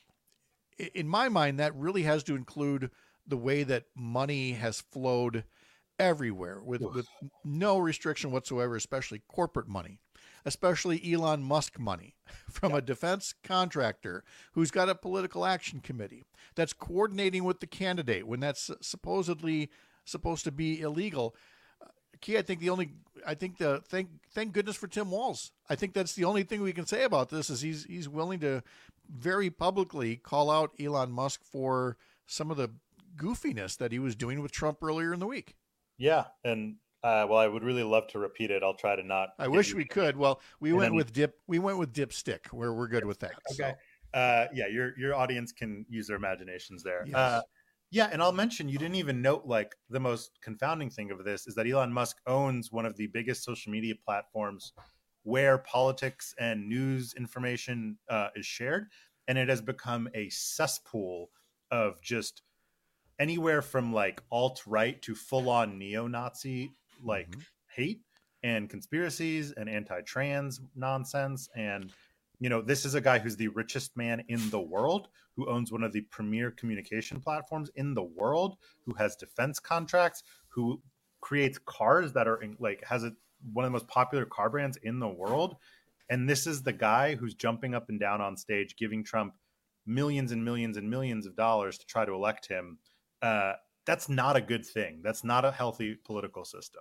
In my mind, that really has to include the way that money has flowed everywhere with, with no restriction whatsoever, especially corporate money, especially Elon Musk money from a defense contractor who's got a political action committee that's coordinating with the candidate when that's supposedly supposed to be illegal. Uh, Key, I think the only, I think the, thank, thank goodness for Tim Walz. I think that's the only thing we can say about this is he's, he's willing to very publicly call out Elon Musk for some of the goofiness that he was doing with Trump earlier in the week. Yeah. And, uh, well, I would really love to repeat it. I'll try to not. I wish we could. Well, we And went then- with dip. We went with dipstick where we're good with that. Okay. Uh, yeah, your your audience can use their imaginations there. Yes. Uh, yeah, and I'll mention you didn't even note like the most confounding thing of this is that Elon Musk owns one of the biggest social media platforms where politics and news information uh, is shared, and it has become a cesspool of just anywhere from like alt-right to full-on neo-Nazi like Mm-hmm. hate and conspiracies and anti-trans nonsense. And you know, this is a guy who's the richest man in the world, who owns one of the premier communication platforms in the world, who has defense contracts, who creates cars that are in, like has a, one of the most popular car brands in the world. And this is the guy who's jumping up and down on stage, giving Trump millions and millions and millions of dollars to try to elect him. Uh, that's not a good thing. That's not a healthy political system.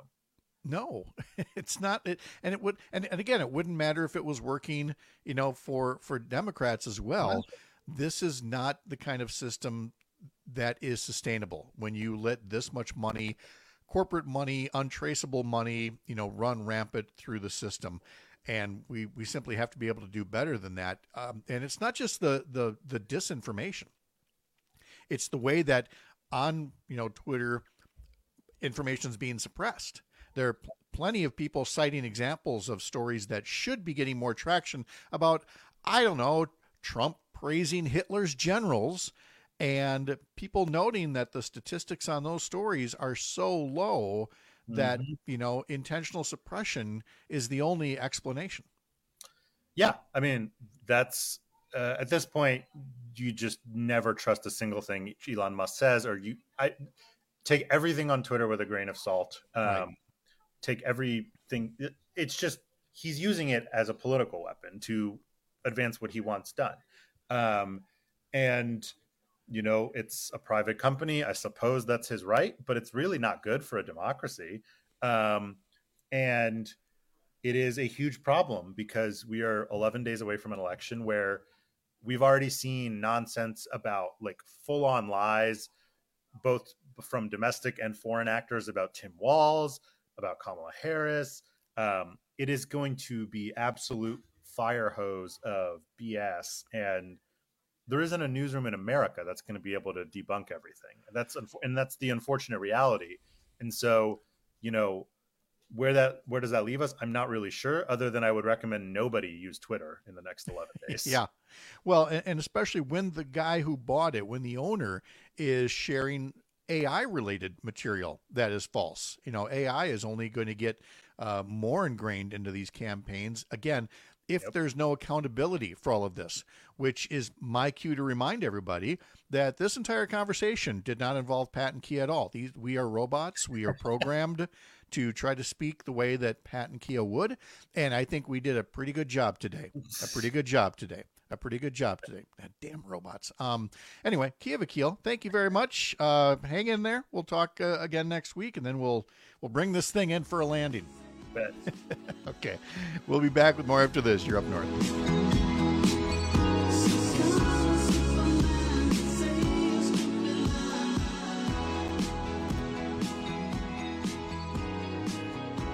No, it's not. It, and it would, and, and again, it wouldn't matter if it was working, you know, for, for Democrats as well. This is not the kind of system that is sustainable when you let this much money, corporate money, untraceable money, you know, run rampant through the system. And we, we simply have to be able to do better than that. Um, and it's not just the, the, the disinformation. It's the way that on, you know, Twitter, information is being suppressed. There are pl- plenty of people citing examples of stories that should be getting more traction about, I don't know, Trump praising Hitler's generals, and people noting that the statistics on those stories are so low that, Mhm. you know, intentional suppression is the only explanation. Yeah, I mean, that's uh, at this point, you just never trust a single thing Elon Musk says, or you I take everything on Twitter with a grain of salt. Um, Right. Take everything. it- It's just he's using it as a political weapon to advance what he wants done. Um, and you know, it's a private company. I suppose that's his right, but it's really not good for a democracy. Um, and it is a huge problem because we are eleven days away from an election where we've already seen nonsense about like full on lies, both from domestic and foreign actors about Tim Walz, about Kamala Harris. Um, it is going to be absolute fire hose of B S. And there isn't a newsroom in America that's going to be able to debunk everything. That's, unf- and that's the unfortunate reality. And so, you know, where that, where does that leave us? I'm not really sure, other than I would recommend nobody use Twitter in the next eleven days. Yeah. Well, and, and especially when the guy who bought it, when the owner is sharing A I related material that is false. You know, A I is only going to get uh, more ingrained into these campaigns. Again, if Yep. there's no accountability for all of this, which is my cue to remind everybody that this entire conversation did not involve Pat and Kia at all. These, we are robots. We are programmed to try to speak the way that Pat and Kia would. And I think we did a pretty good job today. A pretty good job today. A pretty good job today. God damn robots. Um. Anyway, Kia Vakil, thank you very much. Uh, hang in there. We'll talk uh, again next week, and then we'll we'll bring this thing in for a landing. Bet. Okay. We'll be back with more after this. You're up north.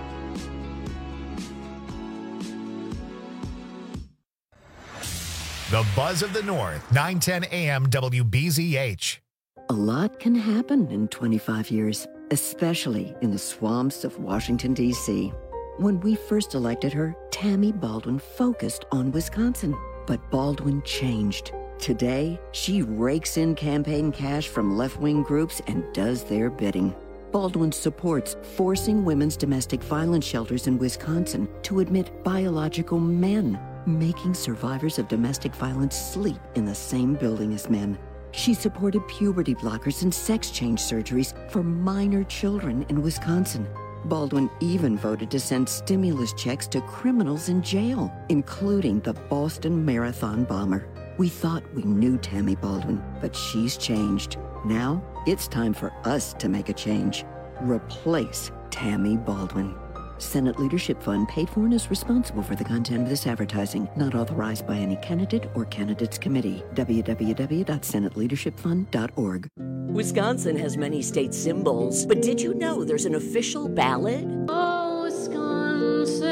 The The Buzz of the North, nine ten A M W B Z H. A lot can happen in twenty-five years, especially in the swamps of Washington, D C When we first elected her, Tammy Baldwin focused on Wisconsin. But Baldwin changed. Today, she rakes in campaign cash from left-wing groups and does their bidding. Baldwin supports forcing women's domestic violence shelters in Wisconsin to admit biological men, making survivors of domestic violence sleep in the same building as men. She supported puberty blockers and sex change surgeries for minor children in Wisconsin. Baldwin even voted to send stimulus checks to criminals in jail, including the Boston Marathon bomber. We thought we knew Tammy Baldwin, but she's changed. Now, it's time for us to make a change. Replace Tammy Baldwin. Senate Leadership Fund paid for and is responsible for the content of this advertising, not authorized by any candidate or candidates committee. w w w dot senate leadership fund dot org. Wisconsin has many state symbols, but did you know there's an official ballad? Oh, Wisconsin,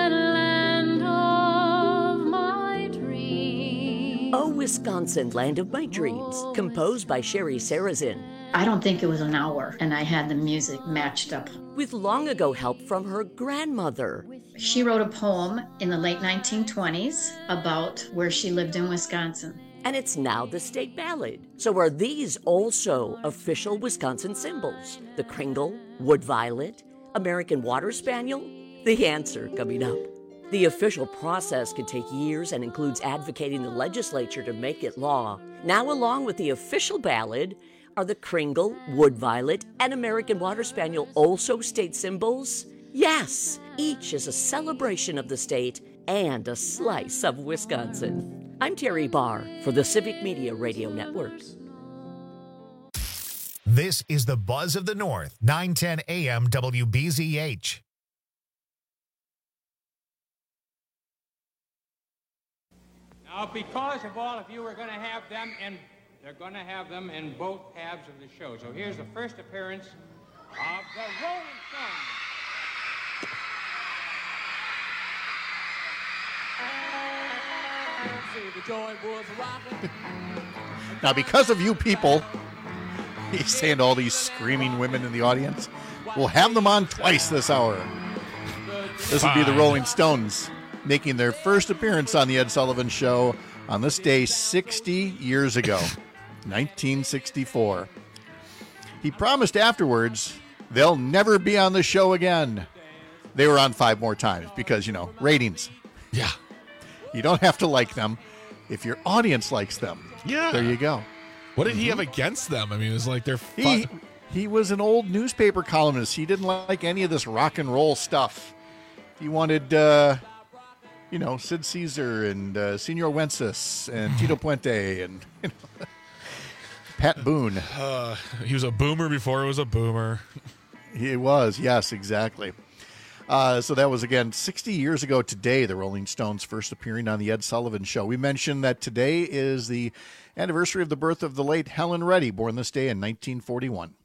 land of my dreams. Oh, Wisconsin, Land of My Dreams, composed by Sherry Sarazin. I don't think it was an hour, and I had the music matched up. With long ago help from her grandmother. She wrote a poem in the late nineteen twenties about where she lived in Wisconsin. And it's now the state ballad. So are these also official Wisconsin symbols? The Kringle, Wood Violet, American Water Spaniel? The answer coming up. The official process can take years and includes advocating the legislature to make it law. Now, along with the official ballad, are the Kringle, Wood Violet, and American Water Spaniel also state symbols? Yes, each is a celebration of the state and a slice of Wisconsin. I'm Terry Barr for the Civic Media Radio Network. This is the Buzz of the North, nine ten A M W B Z H. Now, because of all of you, we're going to have them in They're going to have them in both halves of the show. So here's the first appearance of the Rolling Stones. Now, because of you people, he's saying to all these screaming women in the audience, we'll have them on twice this hour. This would be the Rolling Stones making their first appearance on the Ed Sullivan Show on this day sixty years ago. nineteen sixty-four. He promised afterwards they'll never be on the show again. They were on five more times because, you know, ratings. Yeah. You don't have to like them if your audience likes them. Yeah. There you go. What did mm-hmm. he have against them? I mean, it was like they're fun. He, he was an old newspaper columnist. He didn't like any of this rock and roll stuff. He wanted, uh, you know, Sid Caesar and uh, Senor Wences and Tito Puente and, you know, Pat Boone. Uh, he was a boomer before he was a boomer. He was, yes, exactly. Uh, so that was, again, sixty years ago today, the Rolling Stones first appearing on the Ed Sullivan Show. We mentioned that today is the anniversary of the birth of the late Helen Reddy, born this day in nineteen forty-one.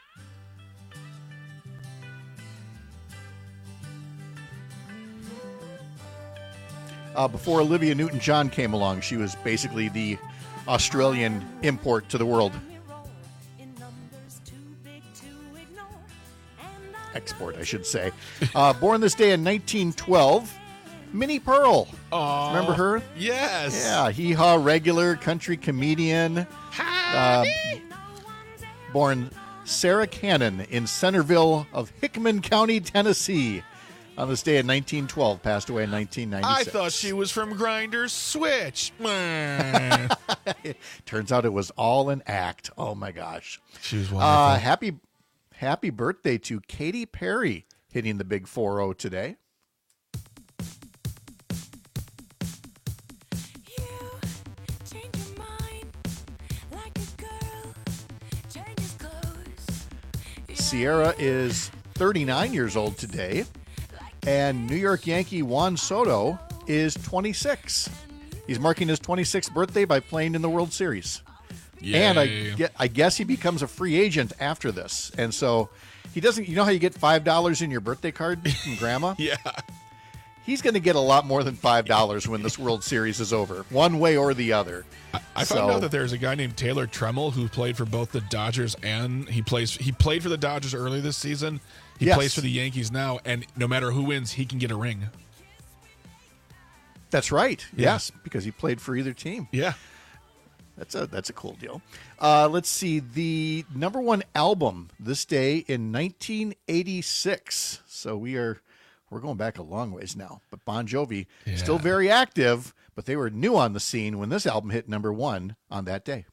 Uh, before Olivia Newton-John came along, she was basically the Australian import to the world. Export, I should say. Uh, born this day in nineteen twelve, Minnie Pearl. Aww. Remember her? Yes. Yeah, hee-haw regular, country comedian. Uh, born Sarah Cannon in Centerville of Hickman County, Tennessee. On this day in nineteen twelve, passed away in nineteen ninety-six. I thought she was from Grindr's Switch. Turns out it was all an act. Oh, my gosh. She was wonderful. Uh, happy, happy birthday to Katy Perry, hitting the big four oh today. Sierra is thirty-nine years old today. And New York Yankee Juan Soto is twenty-six. He's marking his twenty-sixth birthday by playing in the World Series. Yay. And I, get, I guess he becomes a free agent after this. And so he doesn't, you know how you get five dollars in your birthday card from grandma? Yeah. he's going to get a lot more than five dollars when this World Series is over, one way or the other. I, I So- found out that there's a guy named Taylor Tremmel who played for both the Dodgers and he plays. He played for the Dodgers early this season. He Yes. plays for the Yankees now, and no matter who wins, he can get a ring. That's right. Yeah. Yes, because he played for either team. Yeah. That's a that's a cool deal. Uh, let's see. The number one album this day in nineteen eighty-six. So we are we're going back a long ways now. But Bon Jovi Yeah. still very active, but they were new on the scene when this album hit number one on that day.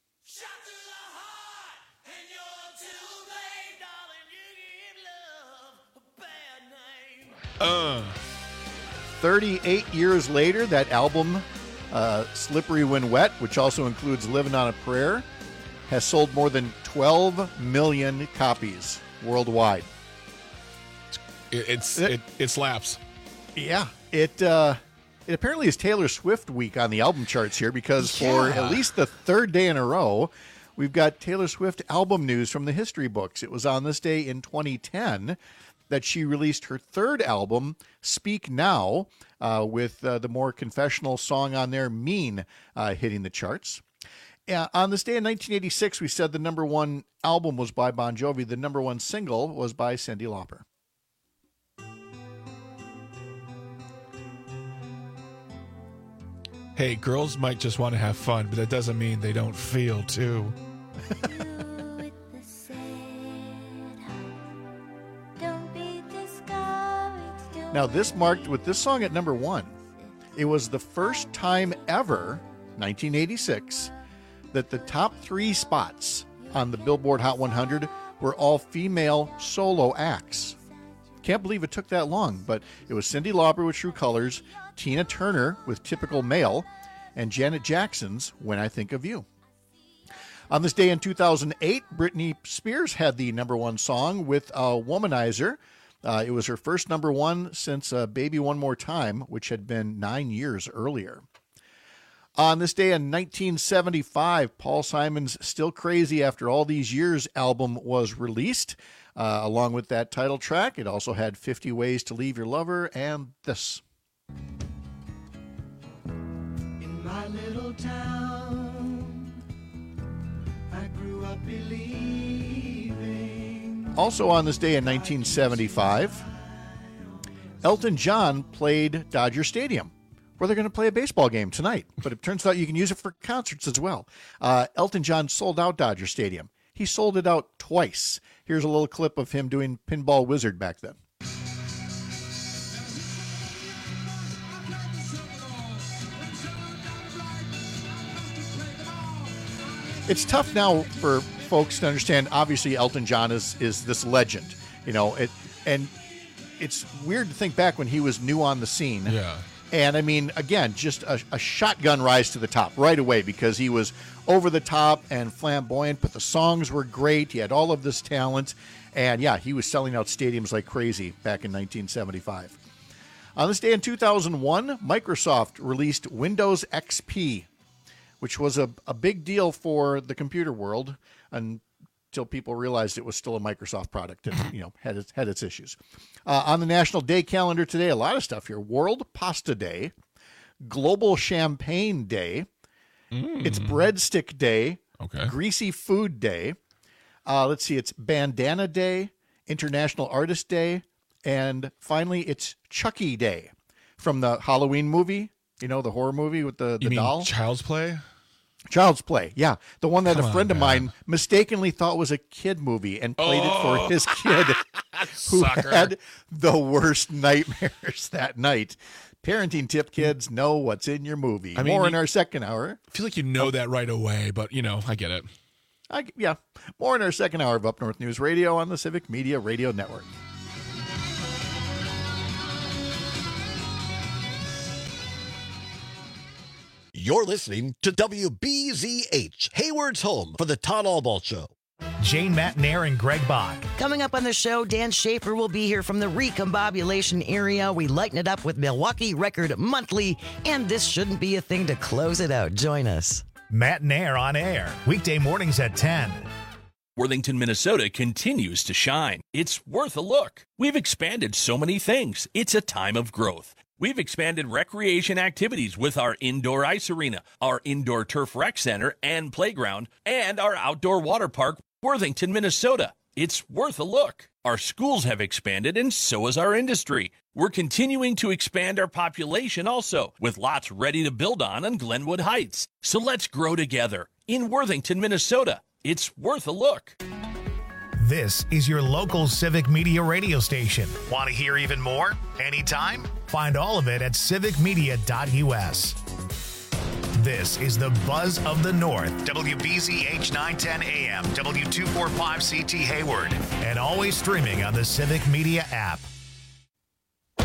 Uh. thirty-eight years later, that album, uh, Slippery When Wet, which also includes Living on a Prayer, has sold more than twelve million copies worldwide. It, it's it, it slaps. Yeah, it uh, it apparently is Taylor Swift week on the album charts here because for Yeah. at least the third day in a row, we've got Taylor Swift album news from the history books. It was on this day in twenty ten that she released her third album, Speak Now, uh, with uh, the more confessional song on there, Mean, uh, hitting the charts. Uh, on this day in nineteen eighty-six, we said the number one album was by Bon Jovi. The number one single was by Cyndi Lauper. Hey, girls might just want to have fun, but that doesn't mean they don't feel too. Now, this marked, with this song at number one, it was the first time ever, nineteen eighty-six, that the top three spots on the Billboard Hot one hundred were all female solo acts. Can't believe it took that long, but it was Cyndi Lauper with True Colors, Tina Turner with Typical Male, and Janet Jackson's When I Think of You. On this day in two thousand eight, Britney Spears had the number one song with uh, Womanizer. Uh, it was her first number one since uh, Baby One More Time, which had been nine years earlier. On this day in nineteen seventy-five, Paul Simon's Still Crazy After All These Years album was released. Uh, along with that title track, it also had fifty Ways to Leave Your Lover and this. In my little town, I grew up believing. Also on this day in nineteen seventy-five, Elton John played Dodger Stadium, where they're going to play a baseball game tonight. But it turns out you can use it for concerts as well. Uh, Elton John sold out Dodger Stadium. He sold it out twice. Here's a little clip of him doing Pinball Wizard back then. It's tough now for folks to understand. Obviously, Elton John is is this legend, you know. It and it's weird to think back when he was new on the scene. Yeah. And I mean, again, just a, a shotgun rise to the top right away because he was over the top and flamboyant, but the songs were great. He had all of this talent, and yeah, he was selling out stadiums like crazy back in nineteen seventy-five. On this day in two thousand one, Microsoft released Windows X P, which was a, a big deal for the computer world until people realized it was still a Microsoft product and, you know, had its, had its issues. Uh, on the National Day calendar today, a lot of stuff here. World Pasta Day, Global Champagne Day, Mm. it's Breadstick Day, Okay. Greasy Food Day. Uh, let's see, it's Bandana Day, International Artist Day, and finally it's Chucky Day from the Halloween movie. You know, the horror movie with the, the You mean doll? Child's Play? Child's Play, yeah. The one that Come a on, friend of man. mine mistakenly thought was a kid movie and played Oh. it for his kid who Sucker. had the worst nightmares that night. Parenting tip, kids, know what's in your movie. I mean, More in you- our second hour. I feel like you know that right away, but, you know, I get it. I, yeah, more in our second hour of Up North News Radio on the Civic Media Radio Network. You're listening to W B Z H, Hayward's home for the Todd Allball Show. Jane Matnair and Greg Bach. Coming up on the show, Dan Schaefer will be here from the recombobulation area. We lighten it up with Milwaukee Record Monthly, and this shouldn't be a thing to close it out. Join us. Matnair on air, weekday mornings at ten. Worthington, Minnesota continues to shine. It's worth a look. We've expanded so many things. It's a time of growth. We've expanded recreation activities with our indoor ice arena, our indoor turf rec center and playground, and our outdoor water park, Worthington, Minnesota. It's worth a look. Our schools have expanded, and so has our industry. We're continuing to expand our population also, with lots ready to build on in Glenwood Heights. So let's grow together in Worthington, Minnesota. It's worth a look. This is your local Civic Media radio station. Want to hear even more? Anytime? Find all of it at civic media dot u s. This is the Buzz of the North, W B Z H nine ten A M, W two forty-five C T Hayward, and always streaming on the Civic Media app.